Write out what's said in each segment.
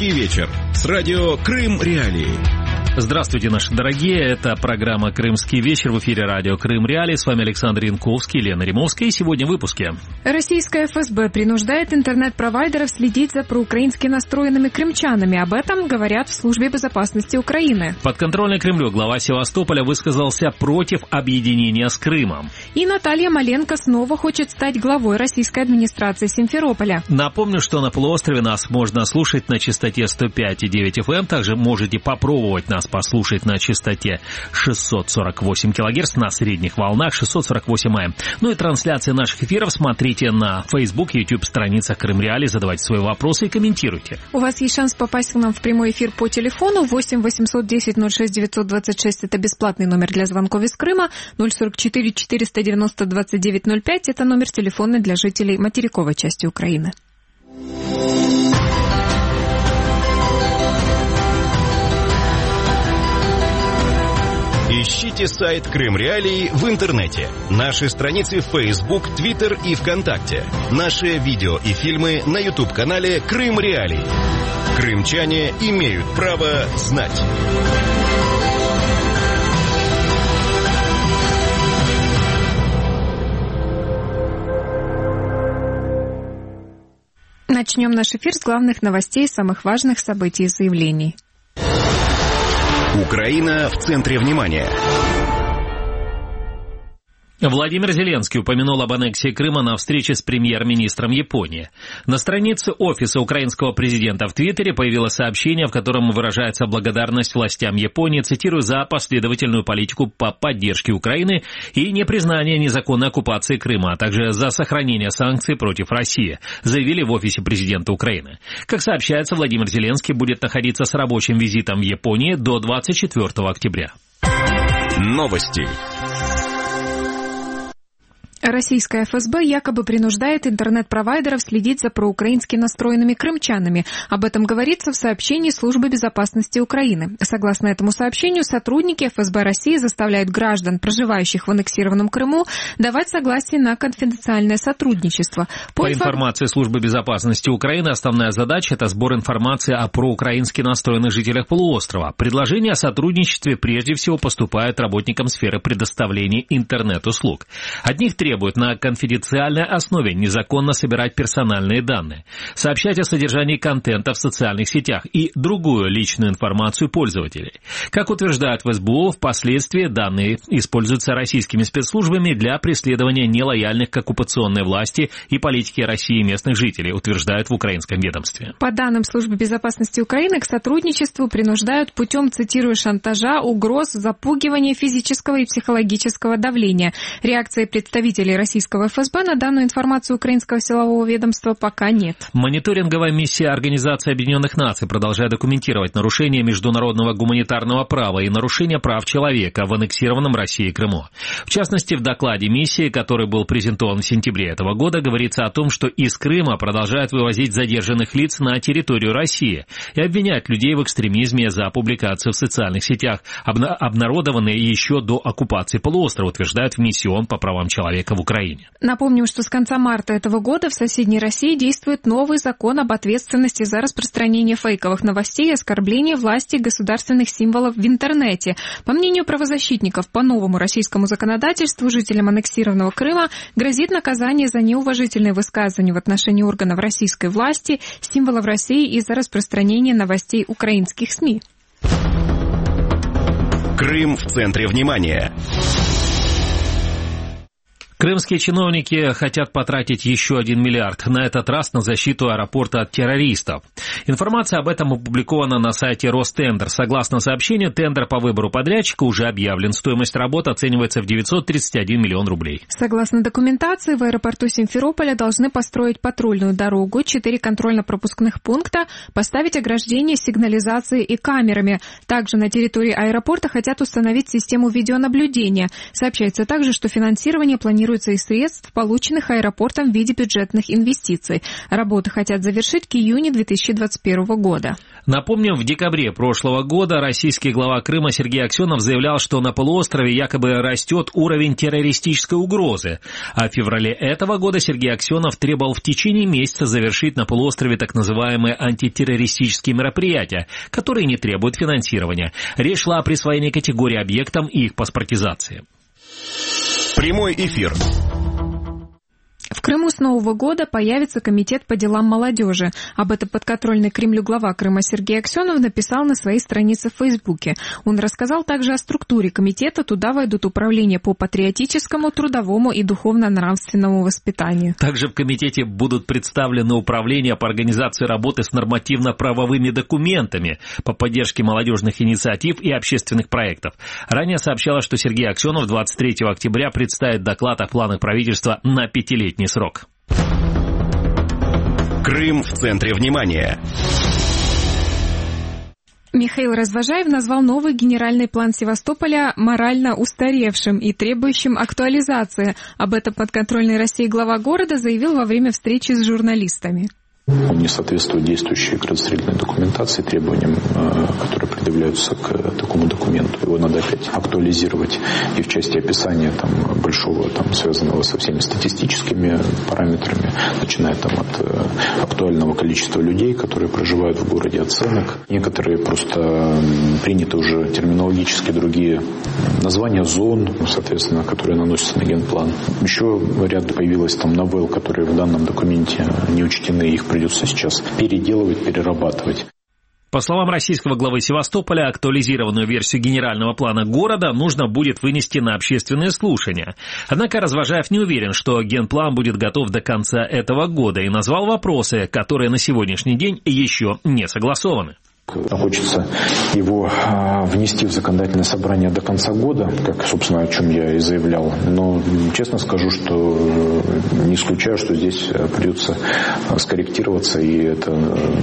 Крымский вечер с радио Крым Реалии. Здравствуйте, наши дорогие. Это программа «Крымский вечер» в эфире радио Крым Реалии. С вами Александр Янковский, Лена Римовская. И сегодня в выпуске. Российская ФСБ принуждает интернет-провайдеров следить за проукраински настроенными крымчанами. Об этом говорят в Службе безопасности Украины. Подконтрольный Кремлю глава Севастополя высказался против объединения с Крымом. И Наталья Маленко снова хочет стать главой российской администрации Симферополя. Напомню, что на полуострове нас можно слушать на частоте 105,9 FM. Также можете попробовать нас послушать на частоте 648 кГц, на средних волнах 648 АМ. Ну и трансляции наших эфиров смотрите на Facebook, YouTube страницах Крым Реалии, задавайте свои вопросы и комментируйте. У вас есть шанс попасть к нам в прямой эфир по телефону 8 810 06 926. Это бесплатный номер для звонков из Крыма. 044 490 29 05. Это номер телефона для жителей материковой части Украины. Ищите сайт Крым Реалии в интернете. Наши страницы в Facebook, Twitter и ВКонтакте. Наши видео и фильмы на YouTube-канале Крым Реалии. Крымчане имеют право знать. Начнем наш эфир с главных новостей, самых важных событий и заявлений. Украина в центре внимания. Владимир Зеленский упомянул об аннексии Крыма на встрече с премьер-министром Японии. На странице офиса украинского президента в Твиттере появилось сообщение, в котором выражается благодарность властям Японии, цитирую, за последовательную политику по поддержке Украины и непризнание незаконной оккупации Крыма, а также за сохранение санкций против России, заявили в офисе президента Украины. Как сообщается, Владимир Зеленский будет находиться с рабочим визитом в Японии до 24 октября. Новости. Российская ФСБ якобы принуждает интернет-провайдеров следить за проукраински настроенными крымчанами. Об этом говорится в сообщении Службы безопасности Украины. Согласно этому сообщению, сотрудники ФСБ России заставляют граждан, проживающих в аннексированном Крыму, давать согласие на конфиденциальное сотрудничество. По информации Службы безопасности Украины, основная задача – это сбор информации о проукраински настроенных жителях полуострова. Предложения о сотрудничестве прежде всего поступают работникам сферы предоставления интернет-услуг. От них требуют на конфиденциальной основе незаконно собирать персональные данные, сообщать о содержании контента в социальных сетях и другую личную информацию пользователей. Как утверждают в СБУ, впоследствии данные используются российскими спецслужбами для преследования нелояльных к оккупационной власти и политике России местных жителей, утверждают в украинском ведомстве. По данным Службы безопасности Украины, к сотрудничеству принуждают путем, цитирую, шантажа, угроз, запугивания, физического и психологического давления. Реакция представителей российского ФСБ на данную информацию украинского силового ведомства пока нет. Мониторинговая миссия Организации Объединенных Наций продолжает документировать нарушения международного гуманитарного права и нарушения прав человека в аннексированном Россией Крыму. В частности, в докладе миссии, который был презентован в сентябре этого года, говорится о том, что из Крыма продолжают вывозить задержанных лиц на территорию России и обвинять людей в экстремизме за публикацию в социальных сетях, обнародованные еще до оккупации полуострова, утверждает в миссии ООН по правам человека в Украине. Напомним, что с конца марта этого года в соседней России действует новый закон об ответственности за распространение фейковых новостей и оскорбление власти государственных символов в интернете. По мнению правозащитников, по новому российскому законодательству жителям аннексированного Крыма грозит наказание за неуважительные высказывания в отношении органов российской власти, символов России и за распространение новостей украинских СМИ. Крым в центре внимания. Крымские чиновники хотят потратить еще 1 миллиард, на этот раз на защиту аэропорта от террористов. Информация об этом опубликована на сайте Ростендер. Согласно сообщению, тендер по выбору подрядчика уже объявлен. Стоимость работы оценивается в 931 миллион рублей. Согласно документации, в аэропорту Симферополя должны построить патрульную дорогу, 4 контрольно-пропускных пункта, поставить ограждение, сигнализацией и камерами. Также на территории аэропорта хотят установить систему видеонаблюдения. Сообщается также, что финансирование планируется финансируется из средств, полученных аэропортом в виде бюджетных инвестиций. Работы хотят завершить к июню 2021 года. Напомним, в декабре прошлого года российский глава Крыма Сергей Аксенов заявлял, что на полуострове якобы растет уровень террористической угрозы. А в феврале этого года Сергей Аксенов требовал в течение месяца завершить на полуострове так называемые антитеррористические мероприятия, которые не требуют финансирования. Речь шла о присвоении категории объектам и их паспортизации. Прямой эфир. В Крыму с Нового года появится комитет по делам молодежи. Об этом подконтрольный Кремлю глава Крыма Сергей Аксенов написал на своей странице в Фейсбуке. Он рассказал также о структуре комитета. Туда войдут управления по патриотическому, трудовому и духовно-нравственному воспитанию. Также в комитете будут представлены управления по организации работы с нормативно-правовыми документами по поддержке молодежных инициатив и общественных проектов. Ранее сообщалось, что Сергей Аксенов 23 октября представит доклад о планах правительства на 5-летний срок. Крым в центре внимания. Михаил Развожаев назвал новый генеральный план Севастополя морально устаревшим и требующим актуализации. Об этом подконтрольный России глава города заявил во время встречи с журналистами. Он не соответствует действующей градостроительной документации, требованиям, которые предъявляются к такому документу. Его надо опять актуализировать и в части описания большого, связанного со всеми статистическими параметрами, начиная от актуального количества людей, которые проживают в городе, оценок. Некоторые просто приняты уже терминологически другие названия зон, соответственно, которые наносятся на генплан. Еще ряд появилось новелл, которые в данном документе не учтены, их придется сейчас переделывать, перерабатывать. По словам российского главы Севастополя, актуализированную версию генерального плана города нужно будет вынести на общественные слушания. Однако Развожаев не уверен, что генплан будет готов до конца этого года, и назвал вопросы, которые на сегодняшний день еще не согласованы. Хочется его внести в законодательное собрание до конца года, как, собственно, о чем я и заявлял. Но честно скажу, что не исключаю, что здесь придется скорректироваться, и это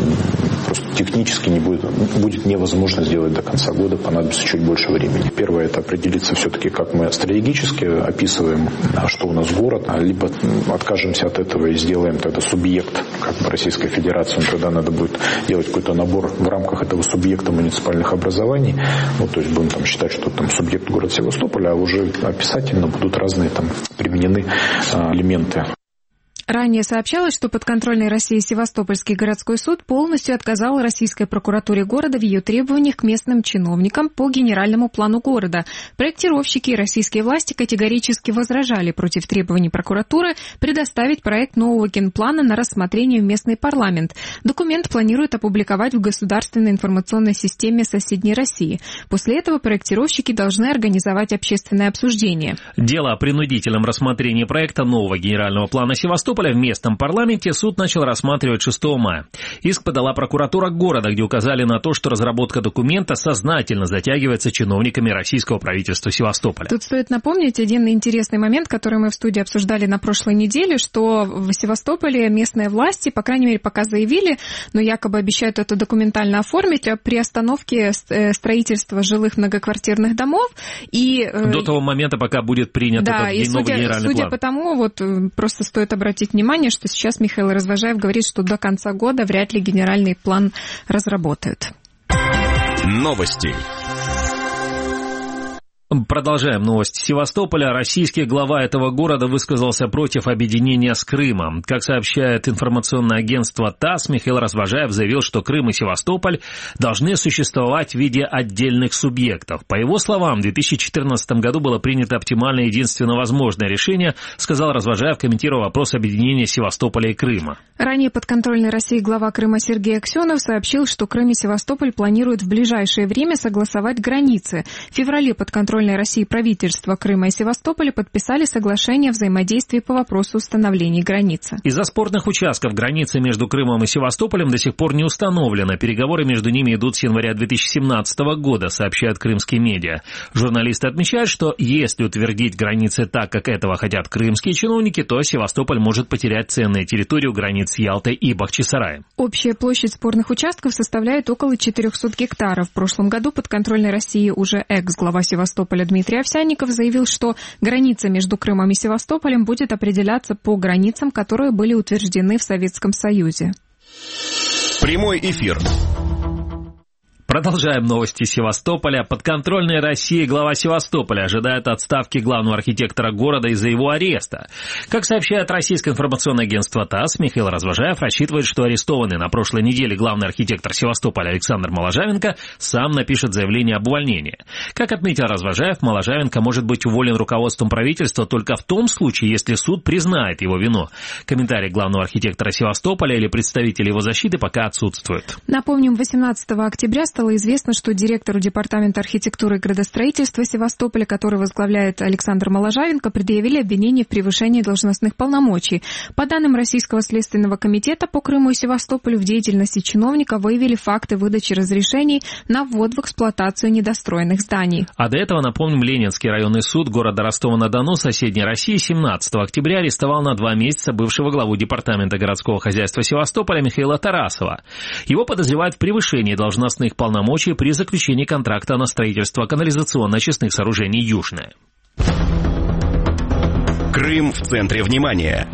просто технически будет невозможно сделать до конца года, понадобится чуть больше времени. Первое – это определиться все-таки, как мы стратегически описываем, что у нас город, либо откажемся от этого и сделаем тогда субъект, как бы Российской Федерации, тогда надо будет делать какой-то набор в рамках этого субъекта муниципальных образований. То есть будем считать, что субъект город Севастополя, а уже описательно будут разные применены элементы. Ранее сообщалось, что подконтрольный России Севастопольский городской суд полностью отказал российской прокуратуре города в ее требованиях к местным чиновникам по генеральному плану города. Проектировщики и российские власти категорически возражали против требований прокуратуры предоставить проект нового генплана на рассмотрение в местный парламент. Документ планируют опубликовать в государственной информационной системе соседней России. После этого проектировщики должны организовать общественное обсуждение. Дело о принудительном рассмотрении проекта нового генерального плана Севастополя в местном парламенте суд начал рассматривать 6 мая. Иск подала прокуратура города, где указали на то, что разработка документа сознательно затягивается чиновниками российского правительства Севастополя. Тут стоит напомнить один интересный момент, который мы в студии обсуждали на прошлой неделе, что в Севастополе местные власти, по крайней мере, пока заявили, но якобы обещают это документально оформить, при остановке строительства жилых многоквартирных домов. И до того момента, пока будет принят этот новый генеральный план. Судя по тому, просто стоит обратить внимание, что сейчас Михаил Развожаев говорит, что до конца года вряд ли генеральный план разработают. Новости. Продолжаем новости Севастополя. Российский глава этого города высказался против объединения с Крымом. Как сообщает информационное агентство ТАСС, Михаил Развожаев заявил, что Крым и Севастополь должны существовать в виде отдельных субъектов. По его словам, в 2014 году было принято оптимальное и единственно возможное решение, сказал Развожаев, комментируя вопрос объединения Севастополя и Крыма. Ранее подконтрольный России глава Крыма Сергей Аксенов сообщил, что Крым и Севастополь планируют в ближайшее время согласовать границы. В феврале подконтрольный России правительства Крыма и Севастополя подписали соглашение о взаимодействии по вопросу установления границы. Из-за спорных участков границы между Крымом и Севастополем до сих пор не установлена. Переговоры между ними идут с января 2017 года, сообщают крымские медиа. Журналисты отмечают, что если утвердить границы так, как этого хотят крымские чиновники, то Севастополь может потерять ценные территории у границ с Ялтой и Бахчисараем. Общая площадь спорных участков составляет около 400 гектаров. В прошлом году подконтрольной России уже экс-глава Севастополя Севастополя Дмитрий Овсянников заявил, что граница между Крымом и Севастополем будет определяться по границам, которые были утверждены в Советском Союзе. Прямой эфир. Продолжаем новости Севастополя. Подконтрольная России глава Севастополя ожидает отставки главного архитектора города из-за его ареста. Как сообщает российское информационное агентство ТАСС, Михаил Развожаев рассчитывает, что арестованный на прошлой неделе главный архитектор Севастополя Александр Моложавенко сам напишет заявление об увольнении. Как отметил Развожаев, Моложавенко может быть уволен руководством правительства только в том случае, если суд признает его вину. Комментарий главного архитектора Севастополя или представителей его защиты пока отсутствуют. Напомним, 18 октября стало известно, что директору Департамента архитектуры и градостроительства Севастополя, который возглавляет Александр Моложавенко, предъявили обвинение в превышении должностных полномочий. По данным Российского следственного комитета по Крыму и Севастополю, в деятельности чиновника выявили факты выдачи разрешений на ввод в эксплуатацию недостроенных зданий. А до этого, напомним, Ленинский районный суд города Ростова-на-Дону, соседней России, 17 октября арестовал на 2 месяца бывшего главу Департамента городского хозяйства Севастополя Михаила Тарасова. Его подозревают в превышении должностных полномочий при заключении контракта на строительство канализационно-очистных сооружений «Южное». Крым в центре внимания.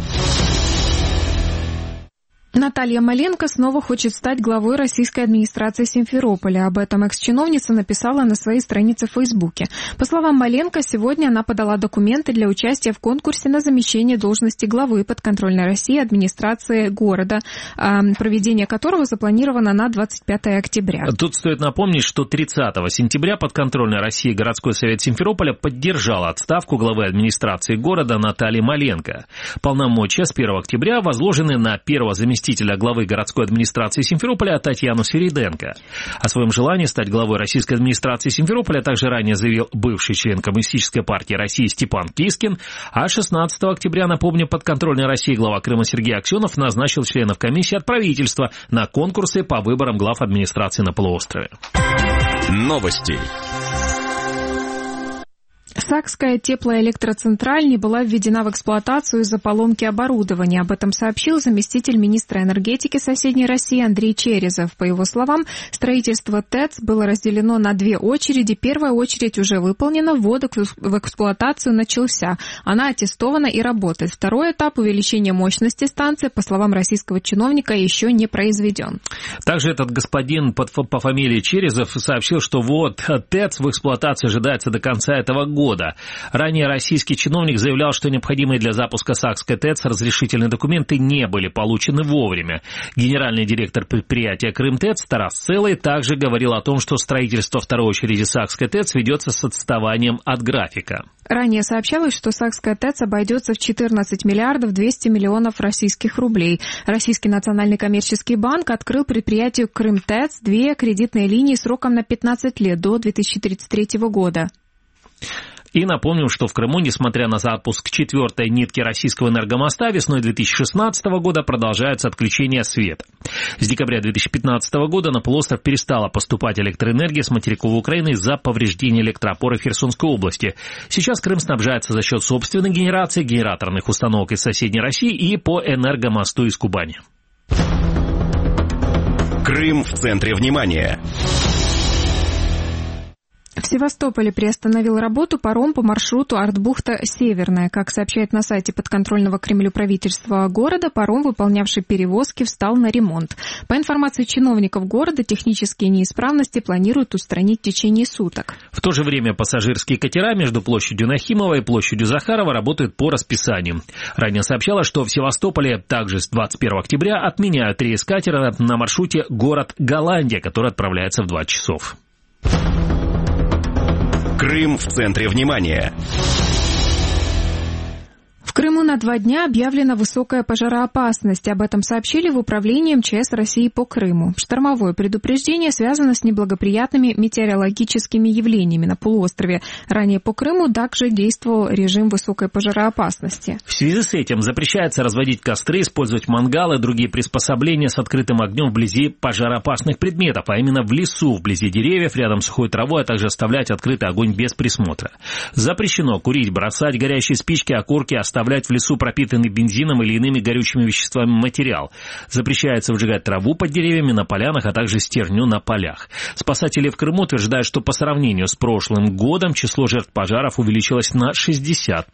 Наталья Маленко снова хочет стать главой российской администрации Симферополя. Об этом экс-чиновница написала на своей странице в Фейсбуке. По словам Маленко, сегодня она подала документы для участия в конкурсе на замещение должности главы подконтрольной России администрации города, проведение которого запланировано на 25 октября. Тут стоит напомнить, что 30 сентября подконтрольной России городской совет Симферополя поддержал отставку главы администрации города Натальи Маленко. Полномочия с 1 октября возложены на первого заместителя главы городской администрации Симферополя Татьяну Свириденко. О своем желании стать главой российской администрации Симферополя также ранее заявил бывший член Коммунистической партии России Степан Кискин, а 16 октября, напомню, подконтрольной России глава Крыма Сергей Аксенов назначил членов комиссии от правительства на конкурсы по выборам глав администрации на полуострове. Новости. Сакская теплоэлектроцентраль не была введена в эксплуатацию из-за поломки оборудования. Об этом сообщил заместитель министра энергетики соседней России Андрей Черезов. По его словам, строительство ТЭЦ было разделено на 2 очереди. Первая очередь уже выполнена, ввод в эксплуатацию начался. Она аттестована и работает. Второй этап увеличения мощности станции, по словам российского чиновника, еще не произведен. Также этот господин по фамилии Черезов сообщил, что ввод ТЭЦ в эксплуатацию ожидается до конца этого года. Ранее российский чиновник заявлял, что необходимые для запуска Сакской ТЭЦ разрешительные документы не были получены вовремя. Генеральный директор предприятия «Крымтэц» Тарас Целый также говорил о том, что строительство второй очереди Сакской ТЭЦ ведется с отставанием от графика. Ранее сообщалось, что Сакская ТЭЦ обойдется в 14 миллиардов 200 миллионов российских рублей. Российский национальный коммерческий банк открыл предприятию «Крымтэц» 2 кредитные линии сроком на 15 лет до 2033 года. И напомним, что в Крыму, несмотря на запуск 4-й нитки российского энергомоста, весной 2016 года продолжается отключение света. С декабря 2015 года на полуостров перестала поступать электроэнергия с материковой Украины из-за повреждения электроопоры в Херсонской области. Сейчас Крым снабжается за счет собственной генерации, генераторных установок из соседней России и по энергомосту из Кубани. Крым в центре внимания. В Севастополе приостановил работу паром по маршруту Артбухта-Северная. Как сообщает на сайте подконтрольного Кремлю правительства города, паром, выполнявший перевозки, встал на ремонт. По информации чиновников города, технические неисправности планируют устранить в течение суток. В то же время пассажирские катера между площадью Нахимова и площадью Захарова работают по расписанию. Ранее сообщалось, что в Севастополе также с 21 октября отменяют рейс катера на маршруте город-Голландия, который отправляется в 2 часов. Крым в центре внимания. В Крыму на 2 дня объявлена высокая пожароопасность. Об этом сообщили в управлении МЧС России по Крыму. Штормовое предупреждение связано с неблагоприятными метеорологическими явлениями на полуострове. Ранее по Крыму также действовал режим высокой пожароопасности. В связи с этим запрещается разводить костры, использовать мангалы и другие приспособления с открытым огнем вблизи пожароопасных предметов, а именно в лесу, вблизи деревьев, рядом с сухой травой, а также оставлять открытый огонь без присмотра. Запрещено курить, бросать горящие спички, окурки, оставлять оставлять в лесу пропитанный бензином или иными горючими веществами материал. Запрещается выжигать траву под деревьями на полянах, а также стерню на полях. Спасатели в Крыму утверждают, что по сравнению с прошлым годом число жертв пожаров увеличилось на 60%.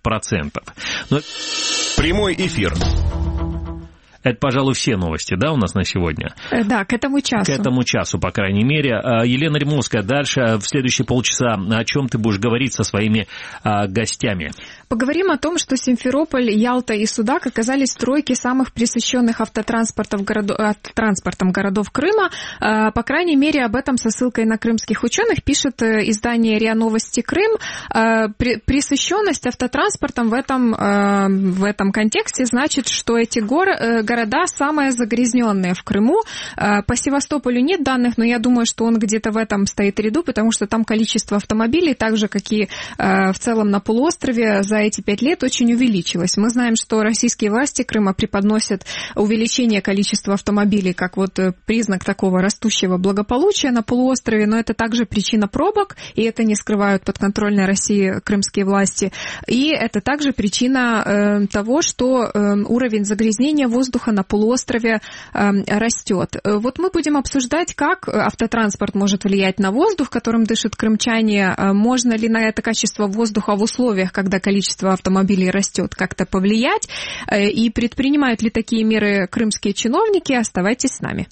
Прямой эфир. Это, пожалуй, все новости, да, у нас на сегодня? Да, к этому часу. К этому часу, по крайней мере. Елена Римовская, дальше, в следующие полчаса, о чем ты будешь говорить со своими гостями? Поговорим о том, что Симферополь, Ялта и Судак оказались в тройке самых пресыщенных автотранспортом городов Крыма. По крайней мере, об этом со ссылкой на крымских ученых пишет издание РИА Новости Крым. Пресыщенность автотранспортом в этом контексте значит, что эти города самые загрязненные в Крыму. По Севастополю нет данных, но я думаю, что он где-то в этом стоит ряду, потому что там количество автомобилей, так же, как и в целом на полуострове, за эти 5 лет очень увеличилось. Мы знаем, что российские власти Крыма преподносят увеличение количества автомобилей как вот признак такого растущего благополучия на полуострове, но это также причина пробок, и это не скрывают подконтрольной России крымские власти. И это также причина того, что уровень загрязнения воздуха на полуострове растет. Вот мы будем обсуждать, как автотранспорт может влиять на воздух, которым дышат крымчане, можно ли на это качество воздуха в условиях, когда количество автомобилей растет, как-то повлиять, и предпринимают ли такие меры крымские чиновники. Оставайтесь с нами.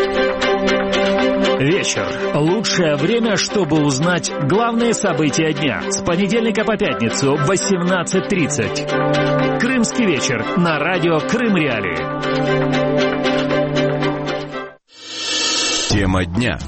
Вечер. Лучшее время, чтобы узнать главные события дня. С понедельника по пятницу в 18:30. Крымский вечер на радио Крым Реалии. Тема дня.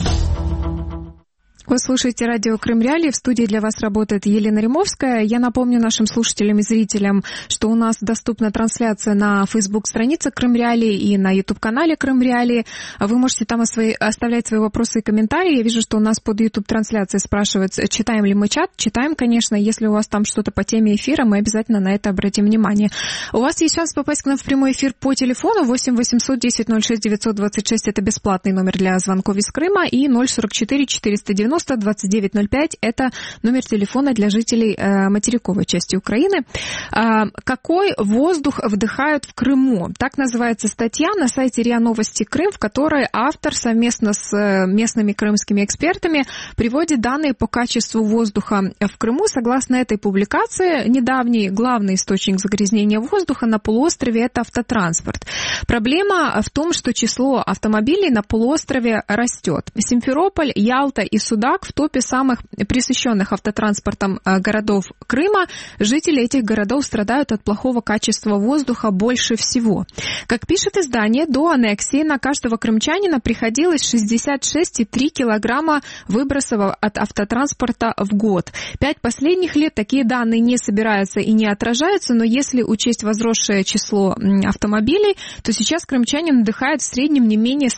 Вы слушаете радио Крым Реалии. В студии для вас работает Елена Римовская. Я напомню нашим слушателям и зрителям, что у нас доступна трансляция на Facebook-странице Крым Реалии и на YouTube-канале Крым Реалии. Вы можете там оставлять свои вопросы и комментарии. Я вижу, что у нас под YouTube-трансляцией спрашивают, читаем ли мы чат. Читаем, конечно. Если у вас там что-то по теме эфира, мы обязательно на это обратим внимание. У вас есть шанс попасть к нам в прямой эфир по телефону 8 800 10 06 926. Это бесплатный номер для звонков из Крыма. И 044 490 2905 – это номер телефона для жителей материковой части Украины. Какой воздух вдыхают в Крыму? Так называется статья на сайте РИА Новости Крым, в которой автор совместно с местными крымскими экспертами приводит данные по качеству воздуха в Крыму. Согласно этой публикации, недавний главный источник загрязнения воздуха на полуострове – это автотранспорт. Проблема в том, что число автомобилей на полуострове растет. Симферополь, Ялта и Судак в топе самых пресыщенных автотранспортом городов Крыма. Жители этих городов страдают от плохого качества воздуха больше всего. Как пишет издание, до аннексии на каждого крымчанина приходилось 66,3 килограмма выбросов от автотранспорта в год. 5 последних лет такие данные не собираются и не отражаются, но если учесть возросшее число автомобилей, то сейчас крымчанин вдыхает в среднем не менее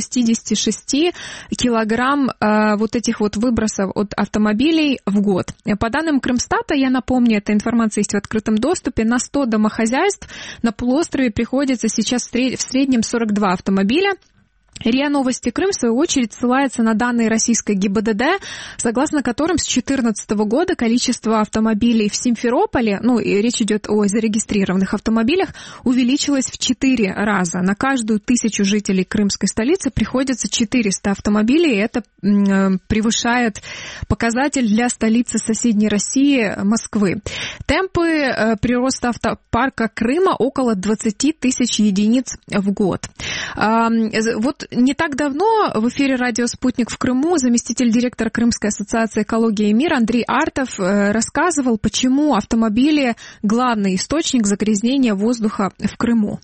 166 килограмм вот этих вот выбросов от автомобилей в год. По данным Крымстата, я напомню, эта информация есть в открытом доступе, на 100 домохозяйств на полуострове приходится сейчас в среднем 42 автомобиля. РИА Новости Крым, в свою очередь, ссылается на данные российской ГИБДД, согласно которым с 2014 года количество автомобилей в Симферополе, и речь идет о зарегистрированных автомобилях, увеличилось в 4 раза. На каждую 1000 жителей крымской столицы приходится 400 автомобилей, и это превышает показатель для столицы соседней России, Москвы. Темпы прироста автопарка Крыма около 20 тысяч единиц в год. Вот не так давно в эфире «Радио Спутник» в Крыму заместитель директора Крымской ассоциации «Экология и мир» Андрей Артов рассказывал, почему автомобили – главный источник загрязнения воздуха в Крыму.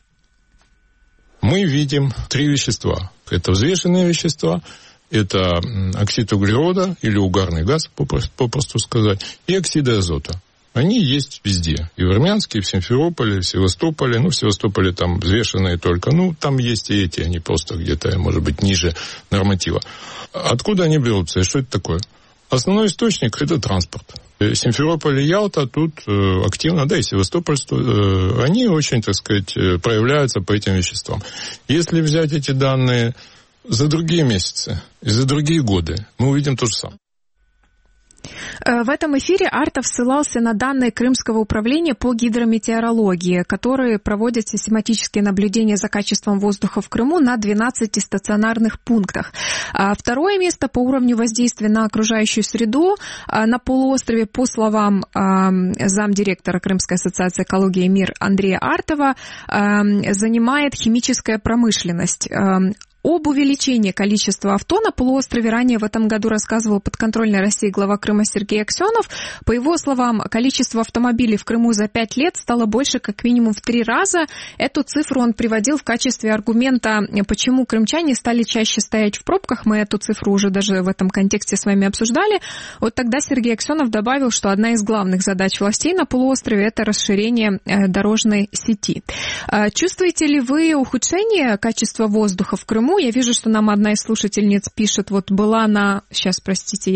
Мы видим 3 вещества. Это взвешенные вещества, это оксид углерода или угарный газ, попросту сказать, и оксиды азота. Они есть везде. И в Армянске, и в Симферополе, и в Севастополе. В Севастополе там взвешенные только. там есть и эти, они просто где-то, может быть, ниже норматива. Откуда они берутся и что это такое? Основной источник – это транспорт. Симферополь и Ялта тут активно, и Севастополь, они очень, проявляются по этим веществам. Если взять эти данные за другие месяцы и за другие годы, мы увидим то же самое. В этом эфире Артов ссылался на данные Крымского управления по гидрометеорологии, которые проводят систематические наблюдения за качеством воздуха в Крыму на 12 стационарных пунктах. Второе место по уровню воздействия на окружающую среду на полуострове, по словам замдиректора Крымской ассоциации экологии и мир Андрея Артова, занимает химическая промышленность. Об увеличении количества авто на полуострове ранее в этом году рассказывал подконтрольной России глава Крыма Сергей Аксенов. По его словам, количество автомобилей в Крыму за 5 лет стало больше как минимум в 3 раза. Эту цифру он приводил в качестве аргумента, почему крымчане стали чаще стоять в пробках. Мы эту цифру уже даже в этом контексте с вами обсуждали. Вот тогда Сергей Аксенов добавил, что одна из главных задач властей на полуострове – это расширение дорожной сети. Чувствуете ли вы ухудшение качества воздуха в Крыму? Я вижу, что нам одна из слушательниц пишет, вот была на... Сейчас, простите,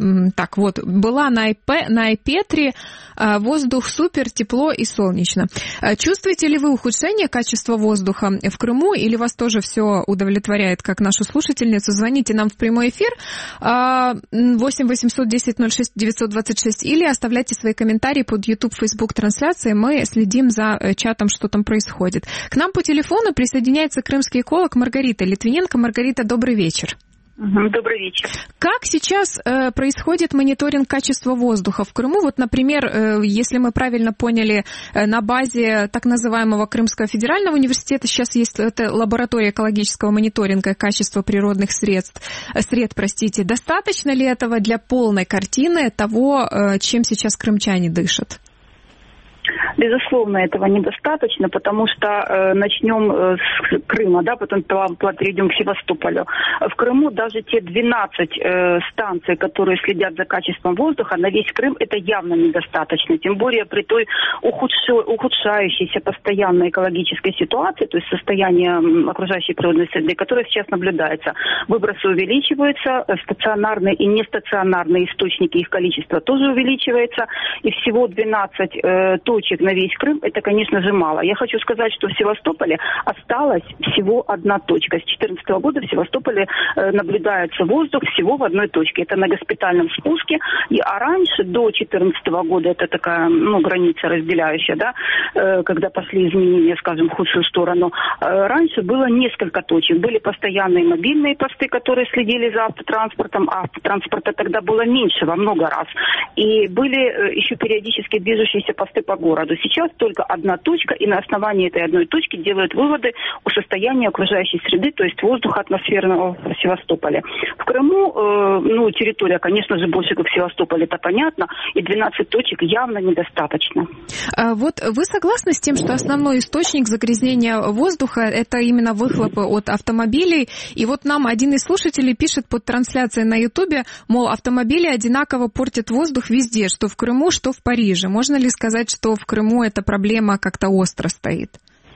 была на Айпетре, воздух супер, тепло и солнечно. Чувствуете ли вы ухудшение качества воздуха в Крыму, или вас тоже все удовлетворяет, как нашу слушательницу? Звоните нам в прямой эфир 8 800 10 06 926 или оставляйте свои комментарии под YouTube, Facebook трансляцией. Мы следим за чатом, что там происходит. К нам по телефону присоединяется крымский эколог Маргарита Литвиненко. Маргарита, добрый вечер. Добрый вечер. Как сейчас происходит мониторинг качества воздуха в Крыму? Вот, например, если мы правильно поняли, на базе так называемого Крымского федерального университета сейчас есть лаборатория экологического мониторинга качества природных сред. Достаточно ли этого для полной картины того, чем сейчас крымчане дышат? Безусловно, этого недостаточно, потому что начнем с Крыма, потом перейдем к Севастополю. В Крыму даже те 12 станций, которые следят за качеством воздуха, на весь Крым это явно недостаточно. Тем более при той ухудшающейся постоянной экологической ситуации, то есть состояние окружающей природной среды, которое сейчас наблюдается. Выбросы увеличиваются, стационарные и нестационарные источники, их количество тоже увеличивается. И всего 12 точек на весь Крым, это, конечно же, мало. Я хочу сказать, что в Севастополе осталась всего одна точка. С 2014 года в Севастополе наблюдается воздух всего в одной точке. Это на госпитальном спуске. А раньше, до 2014 года, это такая, граница разделяющая, когда пошли изменения, скажем, в худшую сторону. Раньше было несколько точек. Были постоянные мобильные посты, которые следили за автотранспортом. А автотранспорта тогда было меньше во много раз. И были еще периодически движущиеся посты по городу. Сейчас только одна точка, и на основании этой одной точки делают выводы о состоянии окружающей среды, то есть воздуха атмосферного в Севастополе. В Крыму, территория, конечно же, больше, как в Севастополе, это понятно, и 12 точек явно недостаточно. Вот вы согласны с тем, что основной источник загрязнения воздуха – это именно выхлопы от автомобилей? И вот нам один из слушателей пишет под трансляцией на Ютубе, мол, автомобили одинаково портят воздух везде, что в Крыму, что в Париже. Можно ли сказать, что в Крыму эта проблема как-то остро стоит?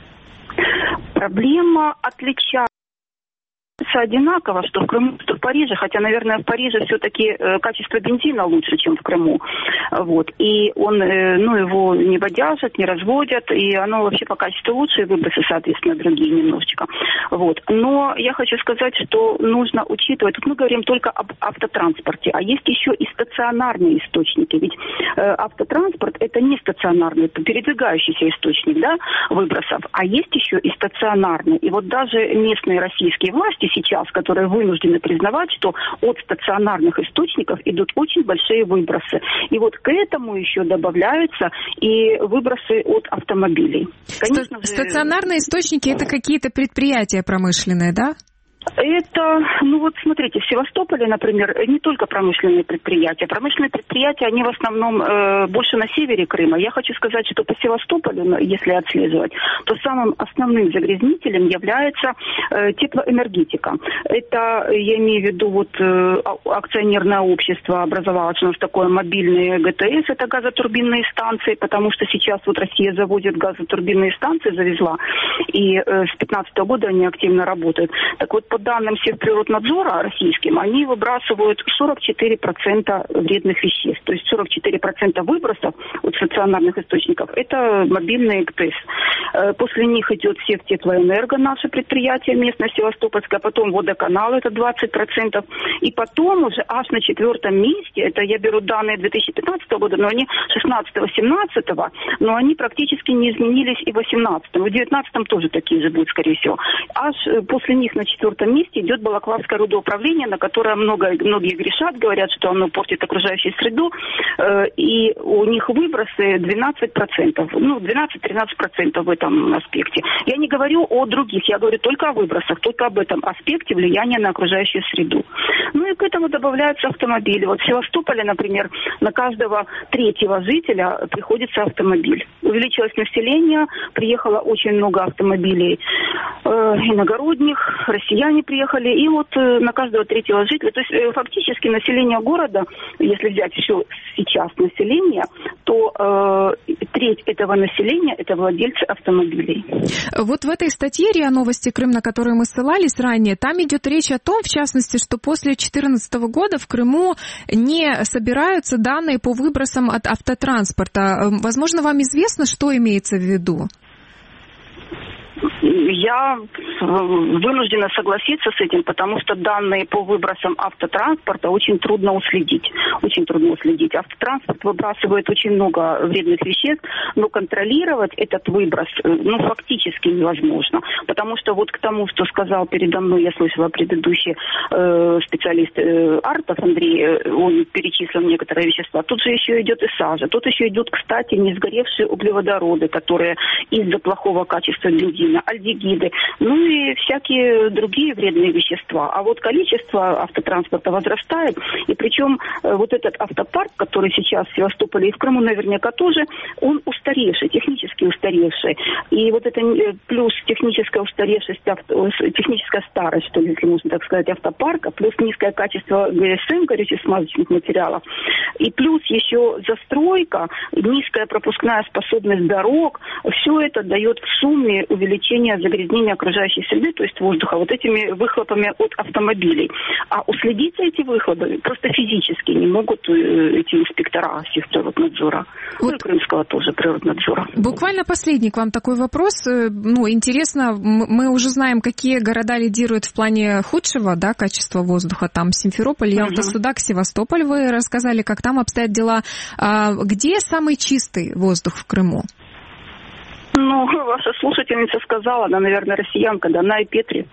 Проблема отличается одинаково, что в Крыму, что в Париже, хотя, наверное, в Париже все-таки качество бензина лучше, чем в Крыму. И он, его не бодяжат, не разводят, и оно вообще по качеству лучше, и выбросы, соответственно, другие немножечко. Но я хочу сказать, что нужно учитывать, тут мы говорим только об автотранспорте, а есть еще и стационарные источники, ведь автотранспорт это не стационарный, это передвигающийся источник, выбросов, а есть еще и стационарный. И вот даже местные российские власти сейчас, которые вынуждены признавать, что от стационарных источников идут очень большие выбросы. И вот к этому еще добавляются и выбросы от автомобилей. Конечно же, стационарные источники – это какие-то предприятия промышленные, да? Это, смотрите, в Севастополе, например, не только промышленные предприятия. Промышленные предприятия, они в основном больше на севере Крыма. Я хочу сказать, что по Севастополю, если отслеживать, то самым основным загрязнителем является теплоэнергетика. Это, я имею в виду, акционерное общество образовалось у нас такое мобильное ГТС, это газотурбинные станции, потому что сейчас Россия заводит газотурбинные станции, завезла, и с 2015 года они активно работают. Так вот, по данным Севприроднадзора российским, они выбрасывают 44% вредных веществ. То есть 44% выбросов от стационарных источников – это мобильные ГТЭС. После них идет Севтеплоэнерго, наше предприятие местное Севастопольское, потом водоканал – это 20%. И потом уже аж на 4-м месте, это я беру данные 2015 года, но они 16-17, но они практически не изменились и в 18-м. В 19-м тоже такие же будут, скорее всего. Аж после них на 4-м месте идет Балаклавское рудоуправление, на которое многие грешат, говорят, что оно портит окружающую среду, и у них выбросы 12%, 12-13% в этом аспекте. Я не говорю о других, я говорю только о выбросах, только об этом аспекте влияния на окружающую среду. Ну и к этому добавляются автомобили. Вот в Севастополе, например, на каждого 3-го жителя приходится автомобиль. Увеличилось население, приехало очень много автомобилей иногородних, россияне приехали, и вот на каждого 3-го жителя, то есть фактически население города, если взять все сейчас население, то треть этого населения – это владельцы автомобилей. Вот в этой статье РИА Новости Крым, на которую мы ссылались ранее, там идет речь о том, в частности, что после 2014 года в Крыму не собираются данные по выбросам от автотранспорта. Возможно, вам известно, что имеется в виду? Я вынуждена согласиться с этим, потому что данные по выбросам автотранспорта очень трудно уследить. Очень трудно уследить. Автотранспорт выбрасывает очень много вредных веществ, но контролировать этот выброс фактически невозможно. Потому что вот к тому, что сказал передо мной, я слышала предыдущий специалист Артов Андрей, он перечислил некоторые вещества. Тут же еще идет и сажа. Тут еще идут, кстати, не сгоревшие углеводороды, которые из-за плохого качества бензина, альдегиды, ну и всякие другие вредные вещества. А вот количество автотранспорта возрастает, и причем вот этот автопарк, который сейчас в Севастополе и в Крыму наверняка тоже, он устаревший, технически устаревший. И вот это плюс техническая устаревшесть, техническая старость, что ли, если можно так сказать, автопарка, плюс низкое качество ГСМ, горюче-смазочных материалов, и плюс еще застройка, низкая пропускная способность дорог, все это дает в сумме увеличение загрязнения окружающей среды, то есть воздуха, вот этими выхлопами от автомобилей. А уследить за эти выхлопы просто физически не могут эти инспектора Севприроднадзора. Вот. Ну и Крымского тоже природнадзора. Буквально последний к вам такой вопрос. Интересно, мы уже знаем, какие города лидируют в плане худшего, качества воздуха. Там Симферополь, Ялта, Судак, Севастополь. Вы рассказали, как там обстоят дела. Где самый чистый воздух в Крыму? Ваша слушательница сказала, она, наверное, россиянка, Дана и Петри.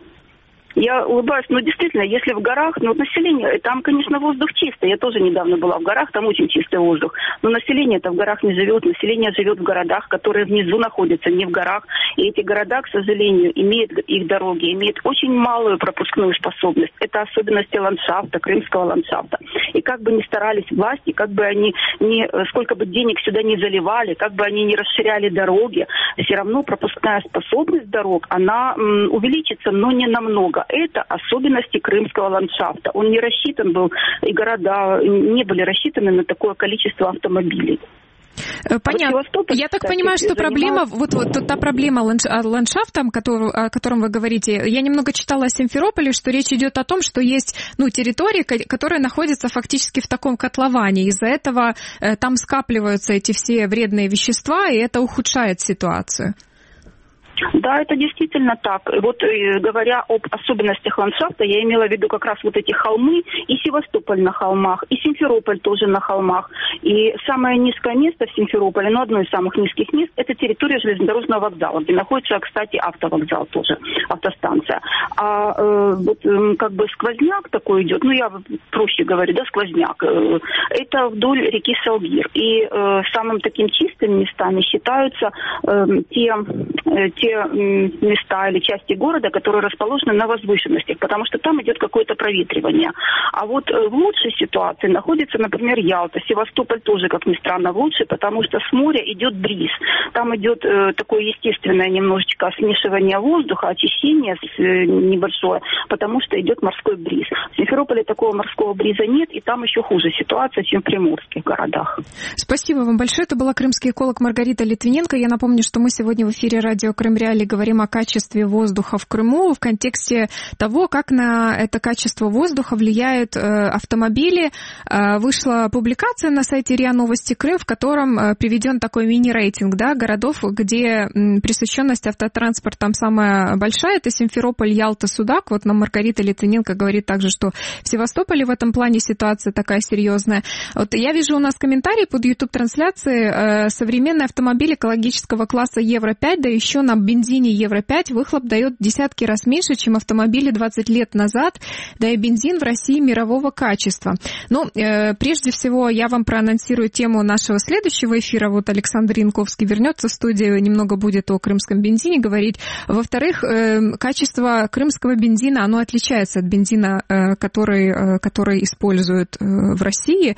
Я улыбаюсь, но действительно, если в горах, население, там, конечно, воздух чистый. Я тоже недавно была в горах, там очень чистый воздух. Но население-то в горах не живет. Население живет в городах, которые внизу находятся, не в горах. И эти города, к сожалению, имеют их дороги, имеют очень малую пропускную способность. Это особенности ландшафта, крымского ландшафта. И как бы ни старались власти, как бы они сколько бы денег сюда не заливали, как бы они не расширяли дороги, все равно пропускная способность дорог, она увеличится, но не намного. Это особенности крымского ландшафта. Он не рассчитан был, и города не были рассчитаны на такое количество автомобилей. Понятно. Я так понимаю, что проблема, вот та проблема ландшафта, о котором вы говорите, я немного читала о Симферополе, что речь идет о том, что есть территории, которые находятся фактически в таком котловане. Из-за этого там скапливаются эти все вредные вещества, и это ухудшает ситуацию. Да, это действительно так. Вот говоря об особенностях ландшафта, я имела в виду как раз вот эти холмы, и Севастополь на холмах, и Симферополь тоже на холмах. И самое низкое место в Симферополе, одно из самых низких мест, это территория железнодорожного вокзала, где находится, кстати, автовокзал тоже, автостанция. А как бы сквозняк такой идет, я проще говорю, сквозняк, это вдоль реки Салгир. И самым таким чистым местами считаются те места или части города, которые расположены на возвышенностях, потому что там идет какое-то проветривание. А вот в лучшей ситуации находится, например, Ялта. Севастополь тоже, как ни странно, в лучшей, потому что с моря идет бриз. Там идет такое естественное немножечко смешивание воздуха, очищение небольшое, потому что идет морской бриз. В Симферополе такого морского бриза нет, и там еще хуже ситуация, чем в приморских городах. Спасибо вам большое. Это была крымский эколог Маргарита Литвиненко. Я напомню, что мы сегодня в эфире радио Крым Реалии Реалий говорим о качестве воздуха в Крыму в контексте того, как на это качество воздуха влияют автомобили. Вышла публикация на сайте РИА Новости Крым, в котором приведен такой мини-рейтинг, да, городов, где пресыщенность автотранспортом самая большая. Это Симферополь, Ялта, Судак. Вот нам Маргарита Литвиненко говорит также, что в Севастополе в этом плане ситуация такая серьезная. Вот я вижу у нас комментарий под YouTube-трансляцией. Современный автомобиль экологического класса Евро-5, да еще на бензине Евро-5 выхлоп дает десятки раз меньше, чем автомобили 20 лет назад, да и бензин в России мирового качества. Но прежде всего я вам проанонсирую тему нашего следующего эфира. Вот Александр Янковский вернется в студию, немного будет о крымском бензине говорить. Во-вторых, качество крымского бензина, оно отличается от бензина, который используют в России.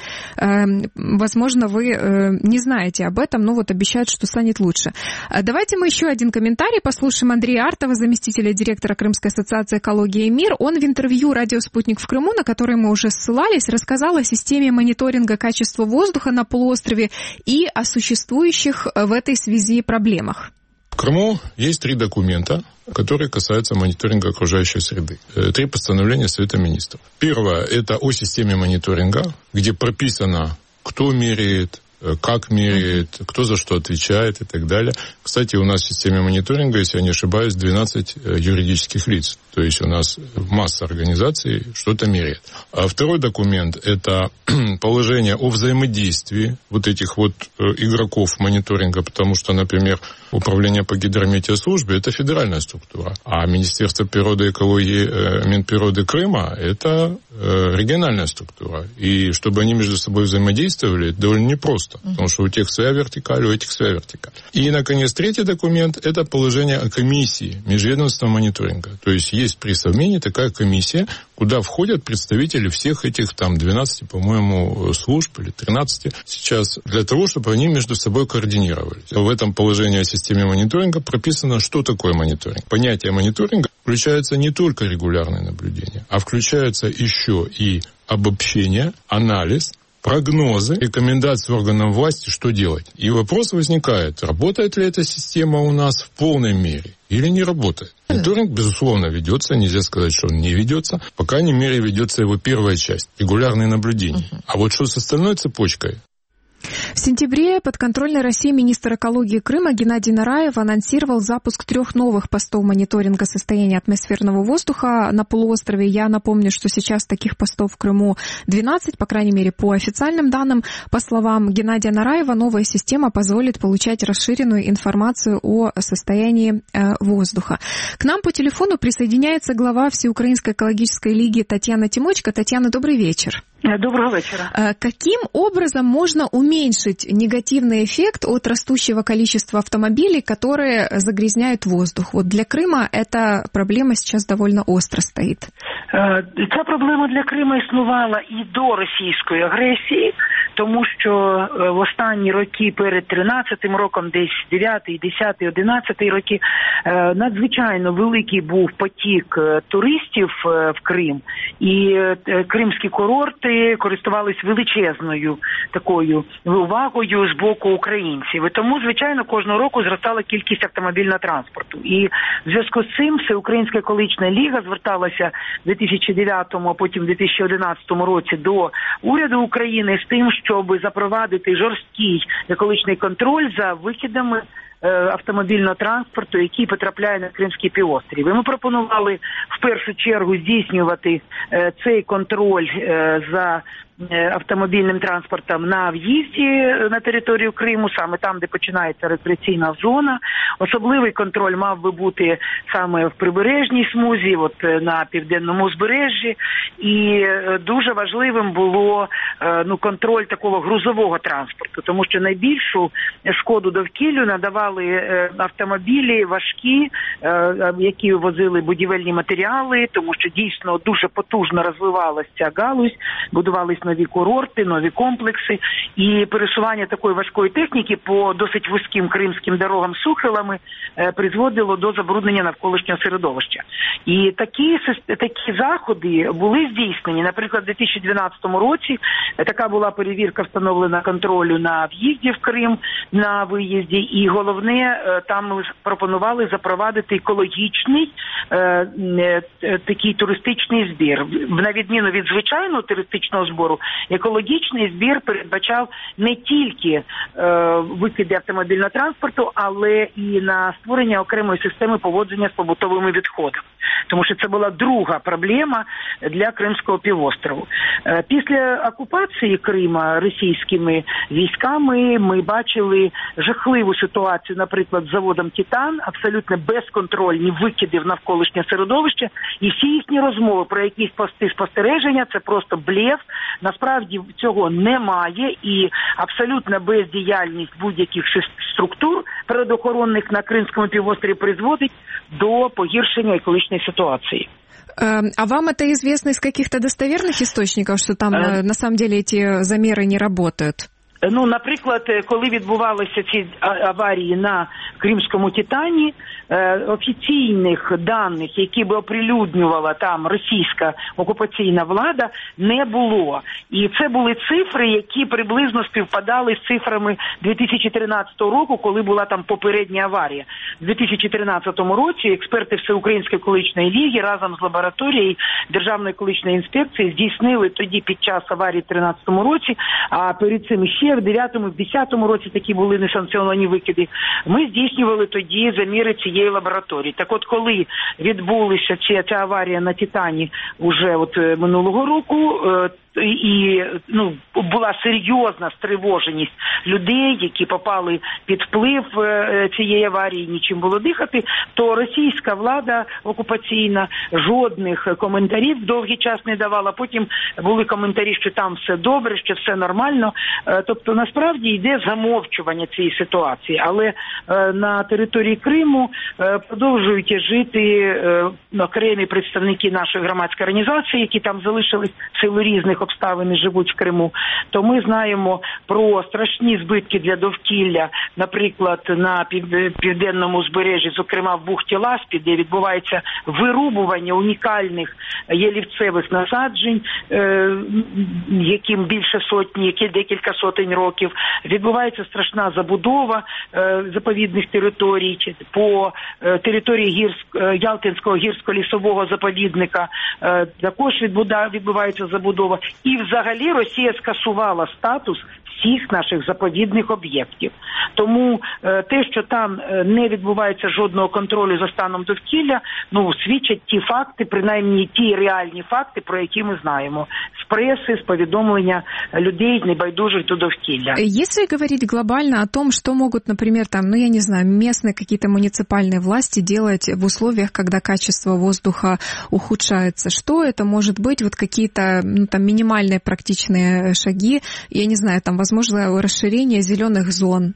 Возможно, вы не знаете об этом, но вот обещают, что станет лучше. Давайте мы еще один комментарий послушаем Андрея Артова, заместителя директора Крымской ассоциации «Экология и мир». Он в интервью «Радио Спутник» в Крыму, на которое мы уже ссылались, рассказал о системе мониторинга качества воздуха на полуострове и о существующих в этой связи проблемах. В Крыму есть 3 документа, которые касаются мониторинга окружающей среды. 3 постановления Совета Министров. Первое – это о системе мониторинга, где прописано, кто меряет, как меряет, кто за что отвечает и так далее. Кстати, у нас в системе мониторинга, если я не ошибаюсь, 12 юридических лиц. То есть у нас масса организаций что-то меряет. А второй документ – это положение о взаимодействии вот этих вот игроков мониторинга, потому что, например, Управление по гидрометеослужбе – это федеральная структура, а Министерство природы и экологии Минприроды Крыма – это региональная структура. И чтобы они между собой взаимодействовали, это довольно непросто, потому что у тех своя вертикаль, у этих своя вертикаль. И, наконец, третий документ – это положение о комиссии межведомственного мониторинга. То есть есть при Совмине такая комиссия, куда входят представители всех этих там 12, по-моему, служб или 13 сейчас, для того, чтобы они между собой координировались. В этом положении о системе мониторинга прописано, что такое мониторинг. Понятие мониторинга включается не только регулярное наблюдение, а включается еще и обобщение, анализ, прогнозы, рекомендации органам власти, что делать. И вопрос возникает, работает ли эта система у нас в полной мере или не работает. Мониторинг, безусловно, ведется, нельзя сказать, что он не ведется. По крайней мере, ведется его первая часть, регулярные наблюдения. А вот что с остальной цепочкой? В сентябре подконтрольной России министр экологии Крыма Геннадий Нараев анонсировал запуск 3 новых постов мониторинга состояния атмосферного воздуха на полуострове. Я напомню, что сейчас таких постов в Крыму 12, по крайней мере, по официальным данным. По словам Геннадия Нараева, новая система позволит получать расширенную информацию о состоянии воздуха. К нам по телефону присоединяется глава Всеукраинской экологической лиги Татьяна Тимочко. Татьяна, добрый вечер. Доброго вечера. Каким образом можно уменьшить негативный эффект от растущего количества автомобилей, которые загрязняют воздух? Вот для Крыма эта проблема сейчас довольно остро стоїть. Ця проблема для Крима існувала і до російської агресії, тому що в останні роки перед 13-м роком, десь 9-й, 10-й, 11-й роки, надзвичайно великий був потік туристів в Крим, і кримські курорти користувались величезною такою увагою з боку українців. І тому, звичайно, кожного року зростала кількість автомобільного транспорту. І в зв'язку з цим Всеукраїнська екологічна ліга зверталася в 2009-му, а потім в 2011 році до уряду України з тим, щоб запровадити жорсткий екологічний контроль за викидами автомобільного транспорту, який потрапляє на Кримський півострів. І ми пропонували в першу чергу здійснювати цей контроль за автомобільним транспортом на в'їзді на територію Криму, саме там, де починається рекреаційна зона. Особливий контроль мав би бути саме в прибережній смузі, от на південному узбережжі. І дуже важливим було контроль такого грузового транспорту, тому що найбільшу шкоду довкіллю надавали автомобілі важкі, які возили будівельні матеріали, тому що дійсно дуже потужно розвивалася ця галузь, будувались нові курорти, нові комплекси, і пересування такої важкої техніки по досить вузьким кримським дорогам сухилами призводило до забруднення навколишнього середовища. І такі заходи були здійснені. Наприклад, у 2012 році така була перевірка встановлена контролю на в'їзді в Крим, на виїзді, і головний головне, там пропонували запровадити екологічний такий туристичний збір. На відміну від звичайного туристичного збору, екологічний збір передбачав не тільки викиди автомобільного транспорту, але і на створення окремої системи поводження з побутовими відходами. Тому що це була друга проблема для Кримського півострову. Після окупації Крима російськими військами ми бачили жахливу ситуацію, наприклад, з заводом «Титан», абсолютно безконтрольні викиди в навколишнє середовище, і всі їхні розмови про якісь пости спостереження – це просто блеф. Насправді цього немає, і абсолютна бездіяльність будь-яких структур природоохоронних на Кримському півострові призводить до погіршення екологічної ситуации. А вам это известно из каких-то достоверных источников, что там на самом деле эти замеры не работают? Ну, наприклад, коли відбувалися ці аварії на Кримському «Титані», офіційних даних, які би оприлюднювала там російська окупаційна влада, не було. І це були цифри, які приблизно співпадали з цифрами 2013 року, коли була там попередня аварія. У 2013 році експерти Всеукраїнської екологічної ліги разом з лабораторією Державної екологічної інспекції здійснили тоді під час аварії в 2013 році, а перед цим ще в 9-му, в 10-му році такі були несанкціоновані викиди. Ми здійснювали тоді заміри цієї лабораторії. Так от, коли відбулася ця аварія на «Титані» уже минулого року, і була серйозна стривоженість людей, які попали під вплив цієї аварії, нічим було дихати, то російська влада окупаційна жодних коментарів довгий час не давала. Потім були коментарі, що там все добре, що все нормально. Тобто, насправді, йде замовчування цієї ситуації. Але на території Криму продовжують жити окремі представники нашої громадської організації, які там залишились в силу різних обставин і живуть в Криму, то ми знаємо про страшні збитки для довкілля, наприклад, на південному узбережжі, зокрема в бухті Ласпі, де відбувається вирубування унікальних ялівцевих насаджень, яким більше сотні, декілька сотень років. Відбувається страшна забудова заповідних територій по території Ялтинського гірсько-лісового заповідника. Також відбувається забудова. І взагалі Росія скасувала статус всіх наших заповідних об'єктів. Тому те, що там не відбувається жодного контролю за станом довкілля, свідчать ті факти, принаймні ті реальні факти, про які ми знаємо. З преси, з повідомлення людей, небайдужих до довкілля. Если говорить глобально о том, что могут, например, местные какие-то муниципальные власти делать в условиях, когда качество воздуха ухудшается, что это может быть? Какие-то минимальные практичные шаги, я не знаю, возможно, расширение зеленых зон.